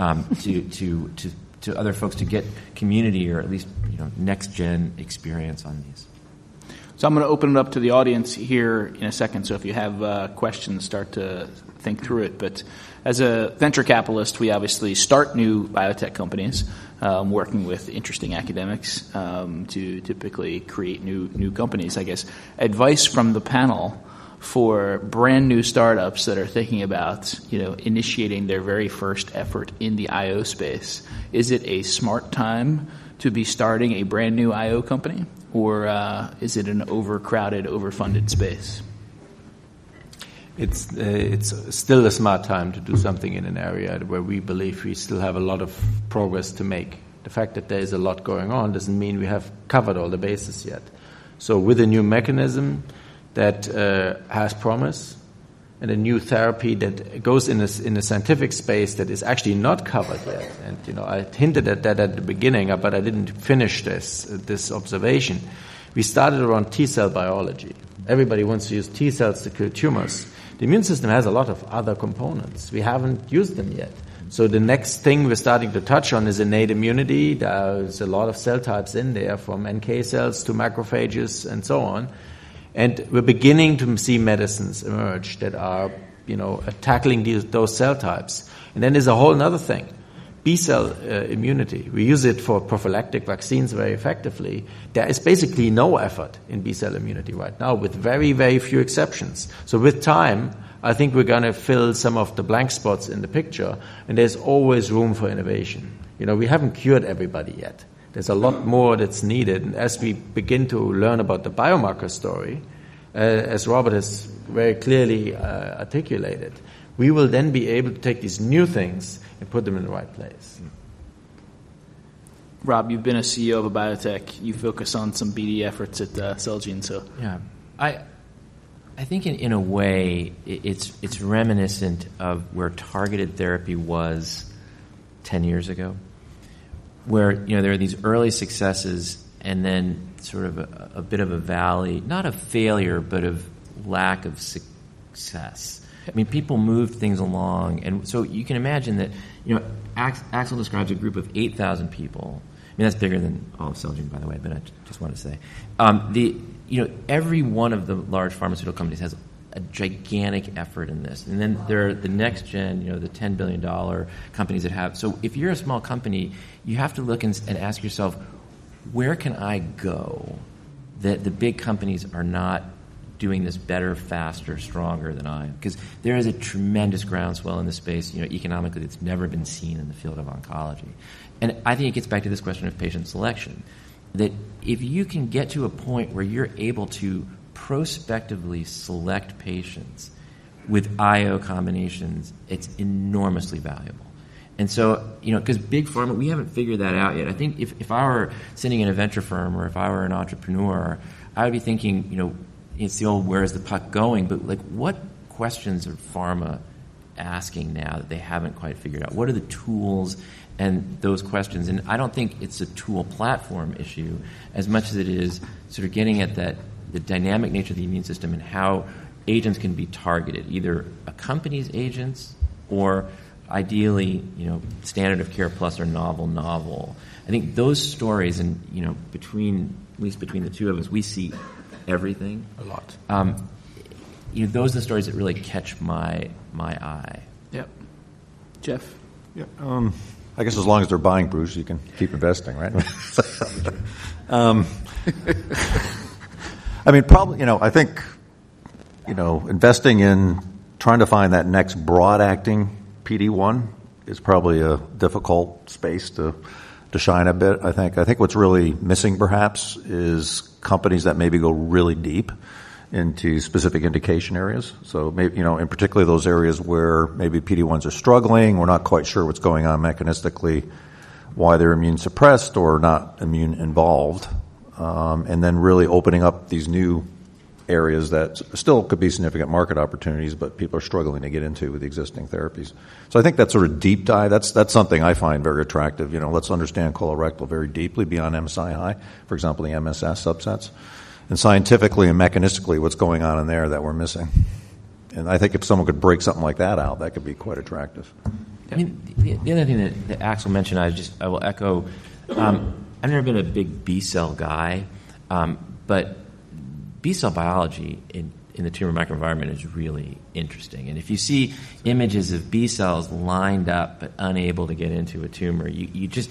to other folks to get community or at least next gen experience on these. So I'm going to open it up to the audience here in a second. So if you have questions, start to think through it. But as a venture capitalist, we obviously start new biotech companies, working with interesting academics to typically create new companies. I guess advice from the panel for brand new startups that are thinking about initiating their very first effort in the IO space. Is it a smart time to be starting a brand new IO company? Or is it an overcrowded, overfunded space? it's still a smart time to do something in an area where we believe we still have a lot of progress to make. The fact that there is a lot going on doesn't mean we have covered all the bases yet. So with a new mechanism that has promise and a new therapy that goes in a scientific space that is actually not covered yet, and I hinted at that at the beginning, but I didn't finish this observation. We started around T-cell biology. Everybody wants to use T-cells to kill tumors. The immune system has a lot of other components. We haven't used them yet. So the next thing we're starting to touch on is innate immunity. There's a lot of cell types in there, from NK cells to macrophages and so on. And we're beginning to see medicines emerge that are, tackling those cell types. And then there's a whole other thing. B-cell immunity. We use it for prophylactic vaccines very effectively. There is basically no effort in B-cell immunity right now, with very, very few exceptions. So with time, I think we're going to fill some of the blank spots in the picture, and there's always room for innovation. We haven't cured everybody yet. There's a lot more that's needed. And as we begin to learn about the biomarker story, as Robert has very clearly articulated, we will then be able to take these new things and put them in the right place. Rob, you've been a CEO of a biotech. You focus on some BD efforts at Celgene. So yeah, I think in a way it's reminiscent of where targeted therapy was 10 years ago, where there are these early successes and then sort of a bit of a valley, not of failure, but of lack of success. I mean, people moved things along, and so you can imagine that, Axel describes a group of 8,000 people. I mean, that's bigger than all of Celgene, by the way, but I just want to say. Every one of the large pharmaceutical companies has a gigantic effort in this. And then there are the next gen, the $10 billion companies that have. So if you're a small company, you have to look and ask yourself, where can I go that the big companies are not doing this better, faster, stronger than I am? Because there is a tremendous groundswell in this space, economically, that's never been seen in the field of oncology. And I think it gets back to this question of patient selection, that if you can get to a point where you're able to prospectively select patients with IO combinations, it's enormously valuable. And so, because big pharma, we haven't figured that out yet. I think if I were sitting in a venture firm, or if I were an entrepreneur, I would be thinking, it's the old, where is the puck going? But what questions are pharma asking now that they haven't quite figured out? What are the tools and those questions? And I don't think it's a tool platform issue as much as it is sort of getting at the dynamic nature of the immune system and how agents can be targeted, either a company's agents or ideally, standard of care plus or novel. I think those stories, and between the two of us, we see everything. A lot. Those are the stories that really catch my eye. Yep. Jeff? Yeah. I guess as long as they're buying, Bruce, you can keep investing, right? I mean, probably, I think, investing in trying to find that next broad-acting PD-1 is probably a difficult space to shine a bit, I think. I think what's really missing, perhaps, is companies that maybe go really deep into specific indication areas. So maybe, in particular those areas where maybe PD-1s are struggling, we're not quite sure what's going on mechanistically, why they're immune suppressed or not immune involved, and then really opening up these new areas that still could be significant market opportunities, but people are struggling to get into with the existing therapies. So I think that sort of deep dive, that's something I find very attractive. Let's understand colorectal very deeply beyond MSI-high, for example, the MSS subsets, and scientifically and mechanistically what's going on in there that we're missing. And I think if someone could break something like that out, that could be quite attractive. I mean, the other thing that Axel mentioned, I will echo. I've never been a big B-cell guy, but B-cell biology in the tumor microenvironment is really interesting. And if you see images of B-cells lined up but unable to get into a tumor, there's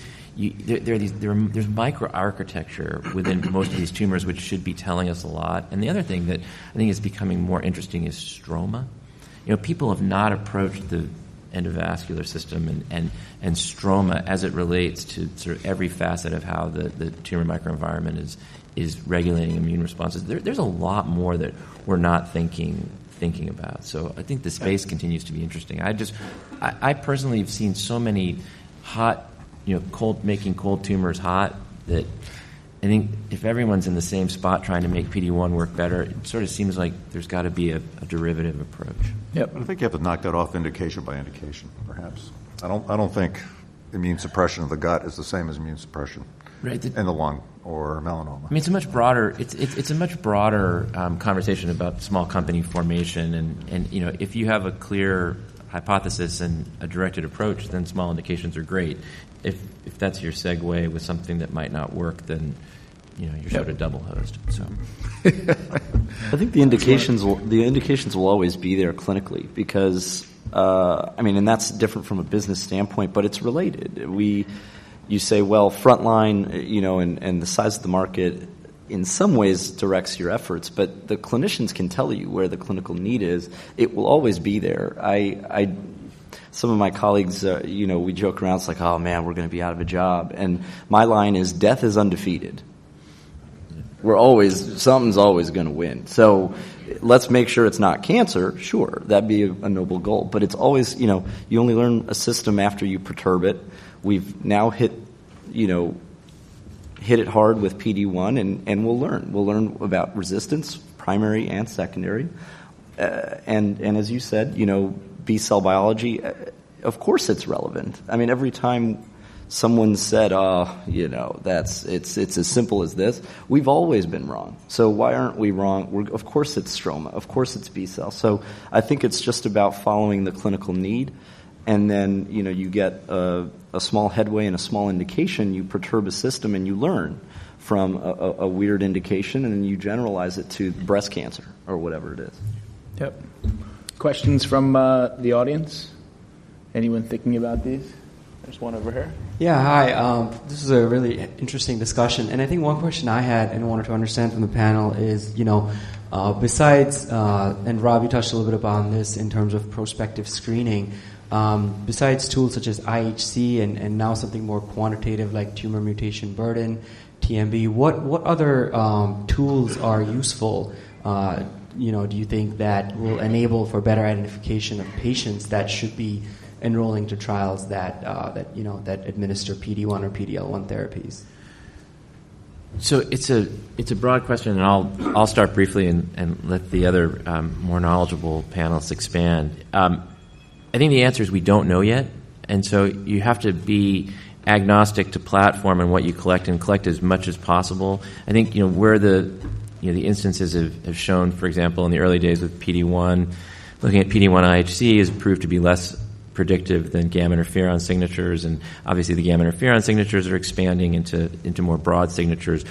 microarchitecture within most of these tumors which should be telling us a lot. And the other thing that I think is becoming more interesting is stroma. People have not approached the endovascular system and stroma as it relates to sort of every facet of how the tumor microenvironment is regulating immune responses. There's a lot more that we're not thinking thinking about. So I think the space continues to be interesting. I personally have seen so many hot, making cold tumors hot that I think if everyone's in the same spot trying to make PD-1 work better, it sort of seems like there's got to be a derivative approach. Yep. I think you have to knock that off indication by indication, perhaps. I don't think immune suppression of the gut is the same as immune suppression in the lung or melanoma. I mean, it's a much broader. It's a much broader conversation about small company formation, and if you have a clear hypothesis and a directed approach, then small indications are great. If that's your segue with something that might not work, then you're sort of double hosed. So, I think the indications will always be there clinically because and that's different from a business standpoint, but it's related. You say, well, frontline, and the size of the market in some ways directs your efforts, but the clinicians can tell you where the clinical need is. It will always be there. Some of my colleagues, we joke around. It's like, oh man, we're going to be out of a job. And my line is, death is undefeated. Something's always going to win. So let's make sure it's not cancer. Sure, that'd be a noble goal. But it's always, you only learn a system after you perturb it. We've now hit it hard with PD-1, and we'll learn. We'll learn about resistance, primary and secondary. And as you said, B-cell biology, of course it's relevant. I mean, every time someone said, it's as simple as this, we've always been wrong. So why aren't we wrong? Of course it's stroma. Of course it's B-cell. So I think it's just about following the clinical need. And then, you get a small headway and a small indication, you perturb a system and you learn from a weird indication, and then you generalize it to breast cancer or whatever it is. Yep. Questions from the audience? Anyone thinking about these? There's one over here. Yeah, hi. This is a really interesting discussion. And I think one question I had and wanted to understand from the panel is, besides, and Rob, you touched a little bit upon this in terms of prospective screening, besides tools such as IHC and now something more quantitative like tumor mutation burden, TMB, what other tools are useful, do you think that will enable for better identification of patients that should be enrolling to trials that administer PD-1 or PD-L1 therapies? So it's a broad question, and I'll start briefly and let the other more knowledgeable panelists expand. I think the answer is we don't know yet, and so you have to be agnostic to platform and what you collect, and collect as much as possible. I think where the instances have shown, for example, in the early days with PD-1, looking at PD-1 IHC has proved to be less predictive than gamma interferon signatures, and obviously the gamma interferon signatures are expanding into more broad signatures.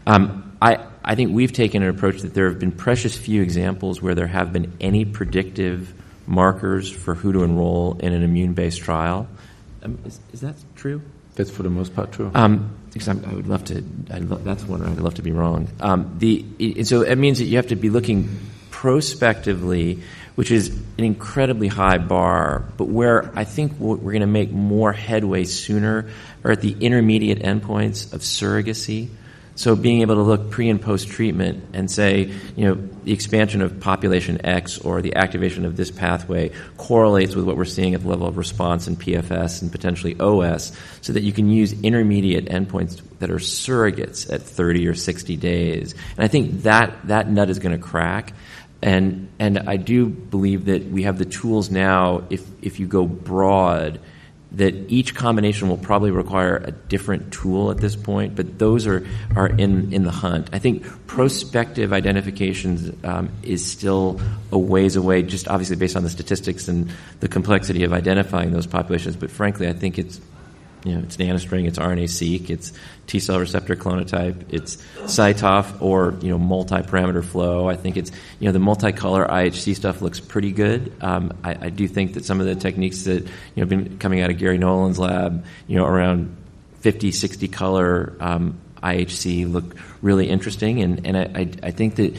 I think we've taken an approach that there have been precious few examples where there have been any predictive markers for who to enroll in an immune-based trial. Is that true? That's for the most part true. Because I would love to. That's one I'd love to be wrong. So it means that you have to be looking prospectively, which is an incredibly high bar. But where I think we're going to make more headway sooner are at the intermediate endpoints of surrogacy. So being able to look pre and post treatment and say, the expansion of population X or the activation of this pathway correlates with what we're seeing at the level of response in PFS and potentially OS, so that you can use intermediate endpoints that are surrogates at 30 or 60 days. And I think that nut is going to crack. And I do believe that we have the tools now, if you go broad, that each combination will probably require a different tool at this point, but those are in the hunt. I think prospective identifications is still a ways away, just obviously based on the statistics and the complexity of identifying those populations. But frankly, I think it's it's NanoString, it's RNA-seq, it's T-cell receptor clonotype, it's CyTOF or multi-parameter flow. I think it's the multicolor IHC stuff looks pretty good. I do think that some of the techniques that have been coming out of Gary Nolan's lab, around 50, 60 color IHC look really interesting, and I think that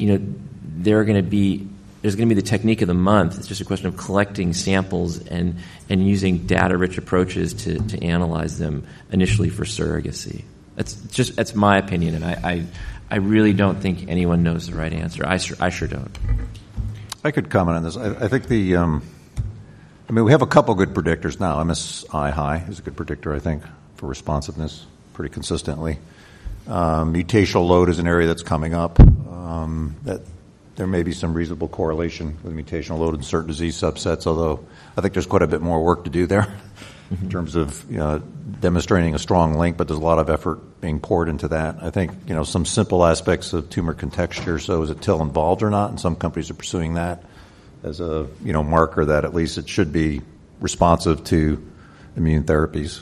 there's going to be the technique of the month. It's just a question of collecting samples and using data-rich approaches to analyze them initially for surrogacy. That's my opinion, and I really don't think anyone knows the right answer. I sure don't. I could comment on this. I think we have a couple good predictors now. MSI high is a good predictor, I think, for responsiveness pretty consistently. Mutational load is an area that's coming up. That there may be some reasonable correlation with mutational load in certain disease subsets, although I think there's quite a bit more work to do there in terms of demonstrating a strong link, but there's a lot of effort being poured into that. I think some simple aspects of tumor contexture, so is it TIL involved or not, and some companies are pursuing that as a marker that at least it should be responsive to immune therapies.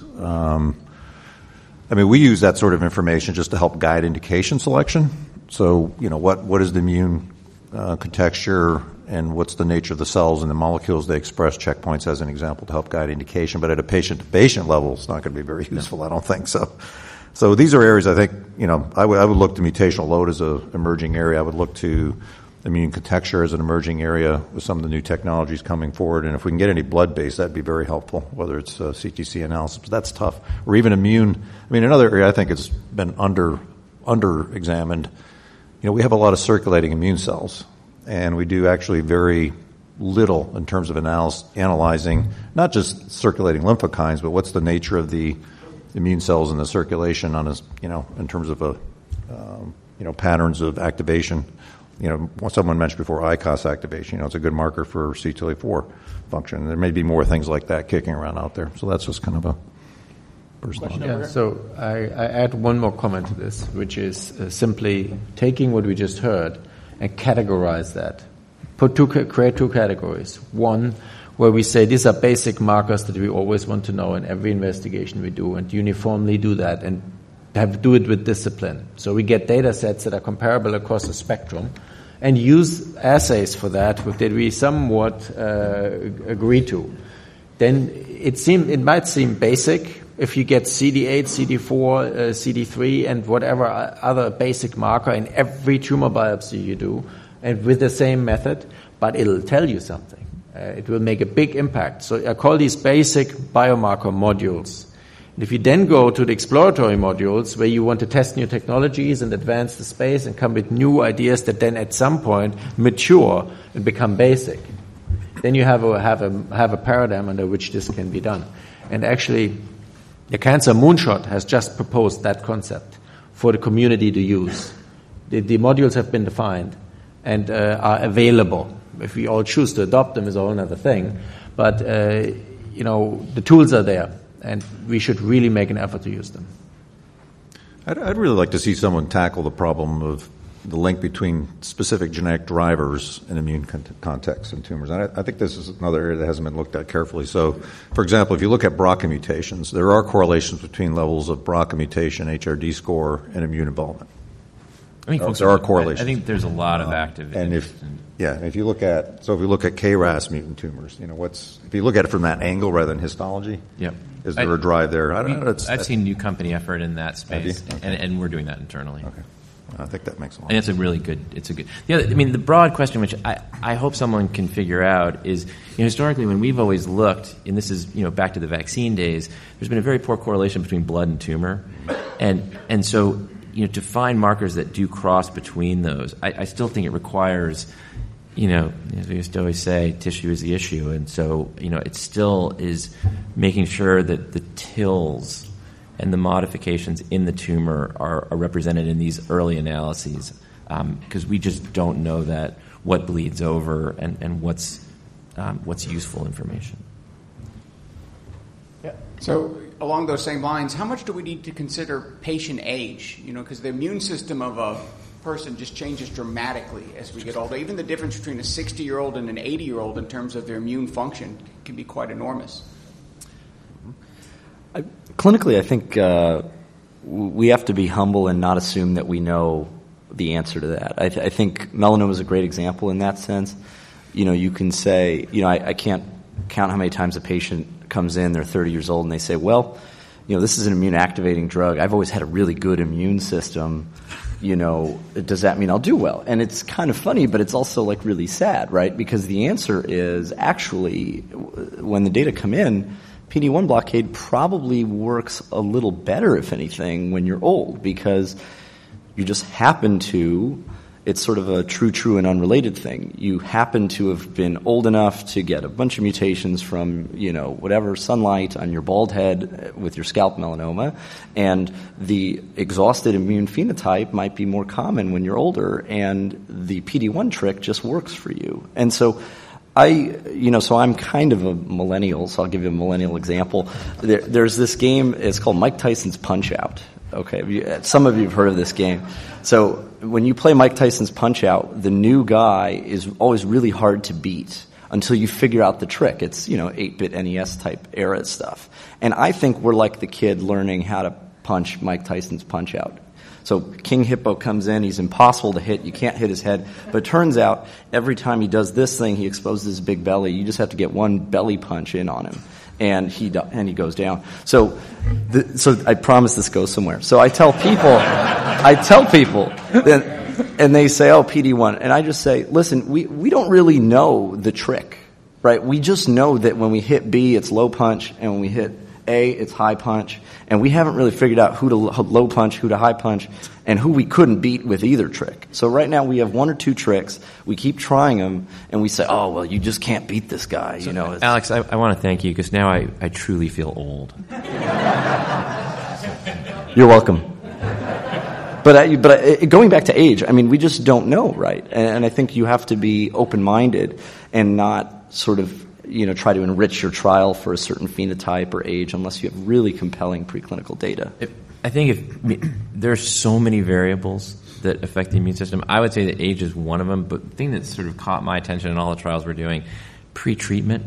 We use that sort of information just to help guide indication selection. So, what is the immune contexture and what's the nature of the cells and the molecules they express, checkpoints as an example, to help guide indication. But at a patient-to-patient level, it's not going to be very useful, I don't think so. So these are areas I think, I would look to mutational load as an emerging area. I would look to immune contexture as an emerging area with some of the new technologies coming forward. And if we can get any blood-based, that'd be very helpful, whether it's CTC analysis. But that's tough. Or even immune. Another area I think it's been under-examined. We have a lot of circulating immune cells, and we do actually very little in terms of analyzing not just circulating lymphokines, but what's the nature of the immune cells in the circulation on in terms of patterns of activation. Someone mentioned before ICOS activation. It's a good marker for CTLA-4 function. There may be more things like that kicking around out there. So that's just kind of a personal. Yeah. So I add one more comment to this, which is simply taking what we just heard and categorize that. Create two categories. One, where we say these are basic markers that we always want to know in every investigation we do, and uniformly do that and do it with discipline. So we get data sets that are comparable across the spectrum and use assays for that that we somewhat agree to. Then it might seem basic if you get CD8, CD4, CD3, and whatever other basic marker in every tumor biopsy you do, and with the same method, but it'll tell you something. It will make a big impact. So I call these basic biomarker modules. And if you then go to the exploratory modules, where you want to test new technologies and advance the space and come with new ideas that then at some point mature and become basic, then you have a paradigm under which this can be done. And actually, the Cancer Moonshot has just proposed that concept for the community to use. The modules have been defined and are available. If we all choose to adopt them is a whole other thing. But, the tools are there, and we should really make an effort to use them. I'd really like to see someone tackle the problem of the link between specific genetic drivers and immune contexts in tumors. And I think this is another area that hasn't been looked at carefully. So, for example, if you look at BRCA mutations, there are correlations between levels of BRCA mutation, HRD score, and immune involvement. There are correlations. I think there's a lot of activity. And if you look at KRAS mutant tumors, if you look at it from that angle rather than histology, is there a drive there? I don't know. I've seen new company effort in that space, and we're doing that internally. Okay. I think that makes a lot of sense. It's a good. The broad question, which I hope someone can figure out, is historically when we've always looked, and this is back to the vaccine days, there's been a very poor correlation between blood and tumor, and so to find markers that do cross between those, I still think it requires, as we used to always say, tissue is the issue, and so it still is making sure that the TILs and the modifications in the tumor are represented in these early analyses, because we just don't know that what bleeds over and what's useful information. Yeah. So along those same lines, how much do we need to consider patient age? Because the immune system of a person just changes dramatically as we get older. Even the difference between a 60-year-old and an 80-year-old in terms of their immune function can be quite enormous. Clinically, I think we have to be humble and not assume that we know the answer to that. I think melanoma is a great example in that sense. You can say, I can't count how many times a patient comes in, they're 30 years old, and they say, well, this is an immune-activating drug. I've always had a really good immune system. Does that mean I'll do well? And it's kind of funny, but it's also really sad, right? Because the answer is actually, when the data come in, PD-1 blockade probably works a little better, if anything, when you're old, because you just happen to it's sort of a true and unrelated thing. You happen to have been old enough to get a bunch of mutations from, whatever sunlight on your bald head with your scalp melanoma, and the exhausted immune phenotype might be more common when you're older, and the PD-1 trick just works for you. And so so I'm kind of a millennial, so I'll give you a millennial example. There's this game, it's called Mike Tyson's Punch-Out! Okay, some of you have heard of this game. So when you play Mike Tyson's Punch-Out!, the new guy is always really hard to beat until you figure out the trick. It's, 8-bit NES type era stuff. And I think we're like the kid learning how to punch Mike Tyson's Punch-Out! So King Hippo comes in, he's impossible to hit, you can't hit his head. But it turns out every time he does this thing, he exposes his big belly. You just have to get one belly punch in on him, and he goes down. So I promise this goes somewhere. So I tell people, and they say, oh, PD-1. And I just say, listen, we don't really know the trick, right? We just know that when we hit B, it's low punch, and when we hit A, it's high punch. And we haven't really figured out who to low punch, who to high punch, and who we couldn't beat with either trick. So right now we have one or two tricks. We keep trying them, and we say, oh, well, you just can't beat this guy. Alex, I want to thank you, because now I truly feel old. You're welcome. But going back to age, we just don't know, right? And I think you have to be open-minded and not sort of try to enrich your trial for a certain phenotype or age unless you have really compelling preclinical data. I think there's so many variables that affect the immune system. I would say that age is one of them, but the thing that sort of caught my attention in all the trials we're doing, pre-treatment.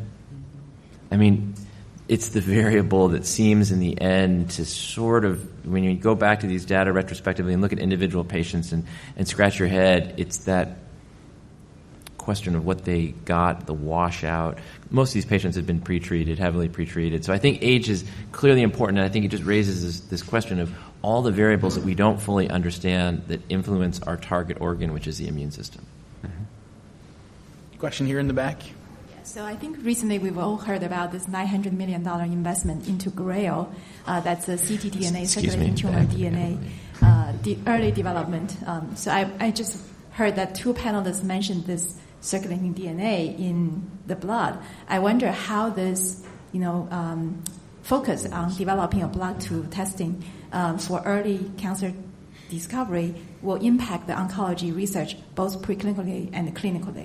It's the variable that seems in the end to sort of, when you go back to these data retrospectively and look at individual patients and scratch your head, it's that question of what they got, the washout. Most of these patients have been pre-treated, heavily pre-treated. So I think age is clearly important, and I think it just raises this question of all the variables that we don't fully understand that influence our target organ, which is the immune system. Question here in the back. So I think recently we've all heard about this $900 million investment into GRAIL. That's a ctDNA, circulating tumor DNA, the early development. So I just heard that two panelists mentioned this circulating DNA in the blood. I wonder how this, focus on developing a blood tube testing for early cancer discovery will impact the oncology research, both preclinically and clinically.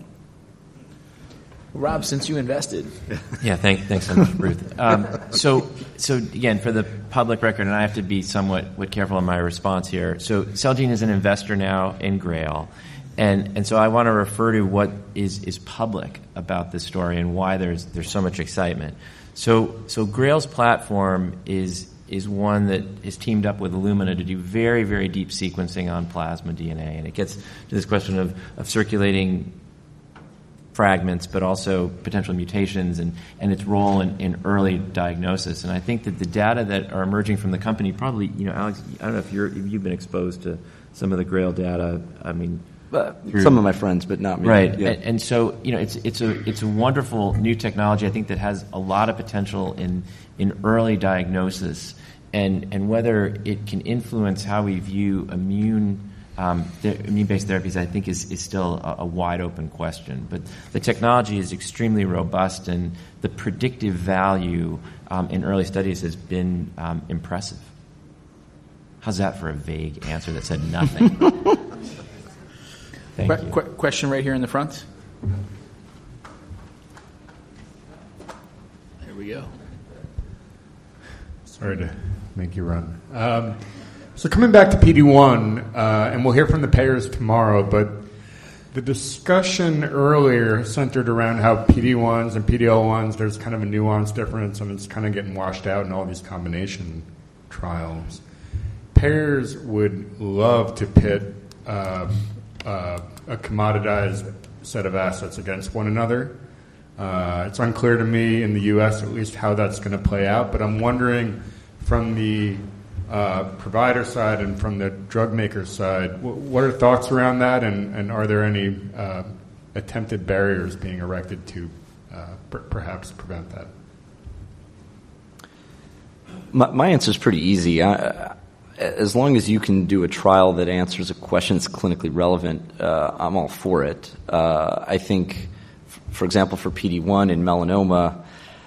Rob, since you invested. Yeah, thanks so much, Ruth. So again, for the public record, and I have to be somewhat careful in my response here. So Celgene is an investor now in GRAIL. And so I want to refer to what is public about this story and why there's so much excitement. So GRAIL's platform is one that is teamed up with Illumina to do very, very deep sequencing on plasma DNA. And it gets to this question of circulating fragments, but also potential mutations and its role in early diagnosis. And I think that the data that are emerging from the company probably, Alex, I don't know if you've been exposed to some of the GRAIL data. Some of my friends, but not me. Right, yeah. and so it's a wonderful new technology. I think that has a lot of potential in early diagnosis, and whether it can influence how we view immune-based therapies, I think is still a wide open question. But the technology is extremely robust, and the predictive value in early studies has been impressive. How's that for a vague answer that said nothing? Thank you. Question right here in the front. There we go. Sorry to make you run. So coming back to PD-1, and we'll hear from the payers tomorrow, but the discussion earlier centered around how PD-1s and PD-L1s, there's kind of a nuance difference, and it's kind of getting washed out in all these combination trials. Payers would love to pit a commoditized set of assets against one another. It's unclear to me in the U.S. at least how that's going to play out, but I'm wondering from the provider side and from the drug maker side, what are thoughts around that, and are there any attempted barriers being erected to perhaps prevent that? My answer is pretty easy. as long as you can do a trial that answers a question that's clinically relevant, I'm all for it. I think, for example, for PD-1 in melanoma,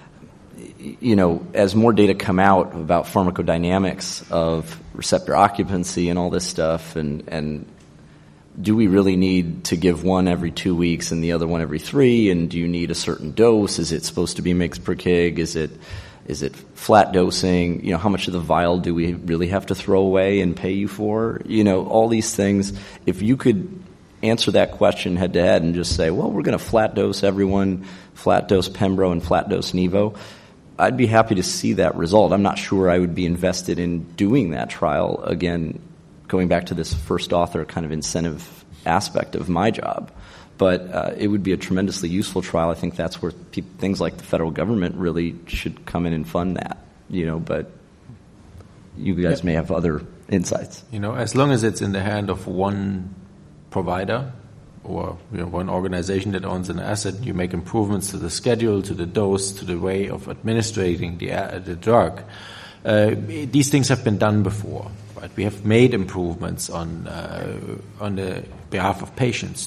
as more data come out about pharmacodynamics of receptor occupancy and all this stuff, and do we really need to give one every 2 weeks and the other one every 3? And do you need a certain dose? Is it supposed to be mg per kg? Is it flat dosing? How much of the vial do we really have to throw away and pay you for? All these things. If you could answer that question head to head and just say, well, we're going to flat dose everyone, flat dose Pembro and flat dose Nivo, I'd be happy to see that result. I'm not sure I would be invested in doing that trial. Again, going back to this first author kind of incentive aspect of my job. But it would be a tremendously useful trial. I think that's where things like the federal government really should come in and fund that. But you guys may have other insights. As long as it's in the hand of one provider or one organization that owns an asset, you make improvements to the schedule, to the dose, to the way of administrating the drug. These things have been done before. Right? We have made improvements on the behalf of patients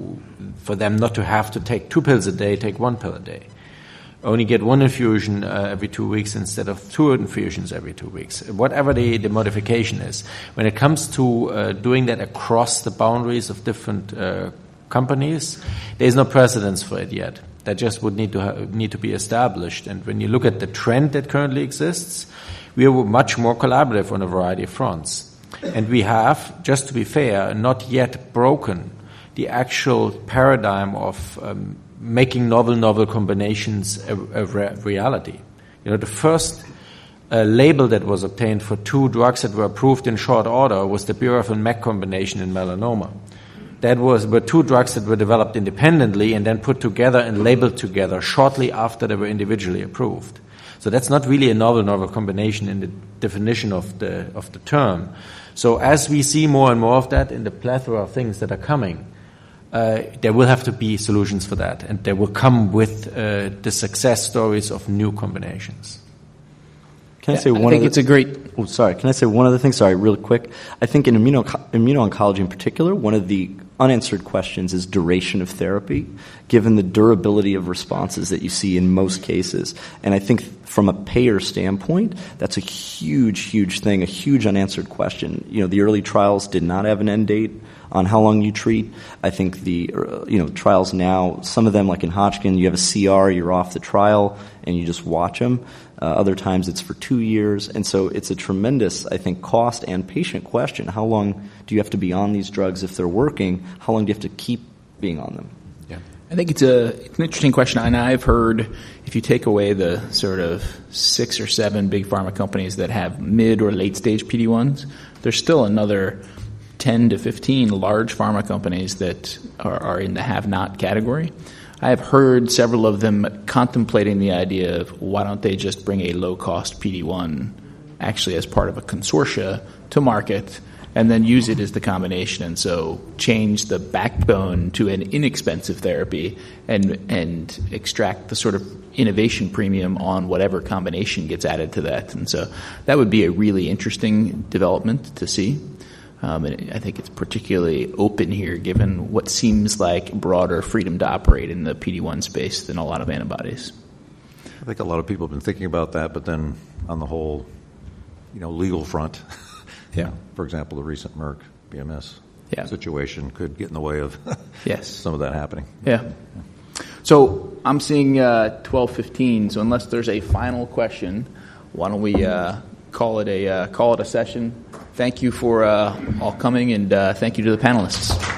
for them not to have to take 2 pills a day, take 1 pill a day. Only get 1 infusion every 2 weeks instead of 2 infusions every 2 weeks. Whatever the modification is. When it comes to doing that across the boundaries of different companies, there is no precedence for it yet. That just would need to be established. And when you look at the trend that currently exists, we are much more collaborative on a variety of fronts. And we have, just to be fair, not yet broken the actual paradigm of making novel combinations a reality. The first label that was obtained for 2 drugs that were approved in short order was the BRAF and MEK combination in melanoma. That were 2 drugs that were developed independently and then put together and labeled together shortly after they were individually approved. So that's not really a novel combination in the definition of the term. So as we see more and more of that in the plethora of things that are coming, there will have to be solutions for that, and they will come with the success stories of new combinations. Can I say one? I think it's a great. Oh, sorry. Can I say one other thing? Sorry, real quick. I think in immuno-oncology in particular, one of the unanswered questions is duration of therapy, given the durability of responses that you see in most cases. And I think from a payer standpoint, that's a huge thing, a huge unanswered question. The early trials did not have an end date on how long you treat. I think the trials now, some of them, like in Hodgkin, you have a CR, you're off the trial, and you just watch them. Other times it's for 2 years. And so it's a tremendous, I think, cost and patient question. How long do you have to be on these drugs if they're working? How long do you have to keep being on them? Yeah, I think it's an interesting question. And I've heard if you take away the sort of 6 or 7 big pharma companies that have mid or late stage PD-1s, there's still another 10 to 15 large pharma companies that are in the have-not category. I have heard several of them contemplating the idea of why don't they just bring a low-cost PD-1 actually as part of a consortia to market and then use it as the combination, and so change the backbone to an inexpensive therapy and extract the sort of innovation premium on whatever combination gets added to that. And so that would be a really interesting development to see. And I think it's particularly open here given what seems like broader freedom to operate in the PD-1 space than a lot of antibodies. I think a lot of people have been thinking about that, but then on the whole, legal front, for example, the recent Merck BMS situation could get in the way of some of that happening. Yeah. So I'm seeing 12:15. So unless there's a final question, why don't we call it a session? Thank you for all coming, and thank you to the panelists.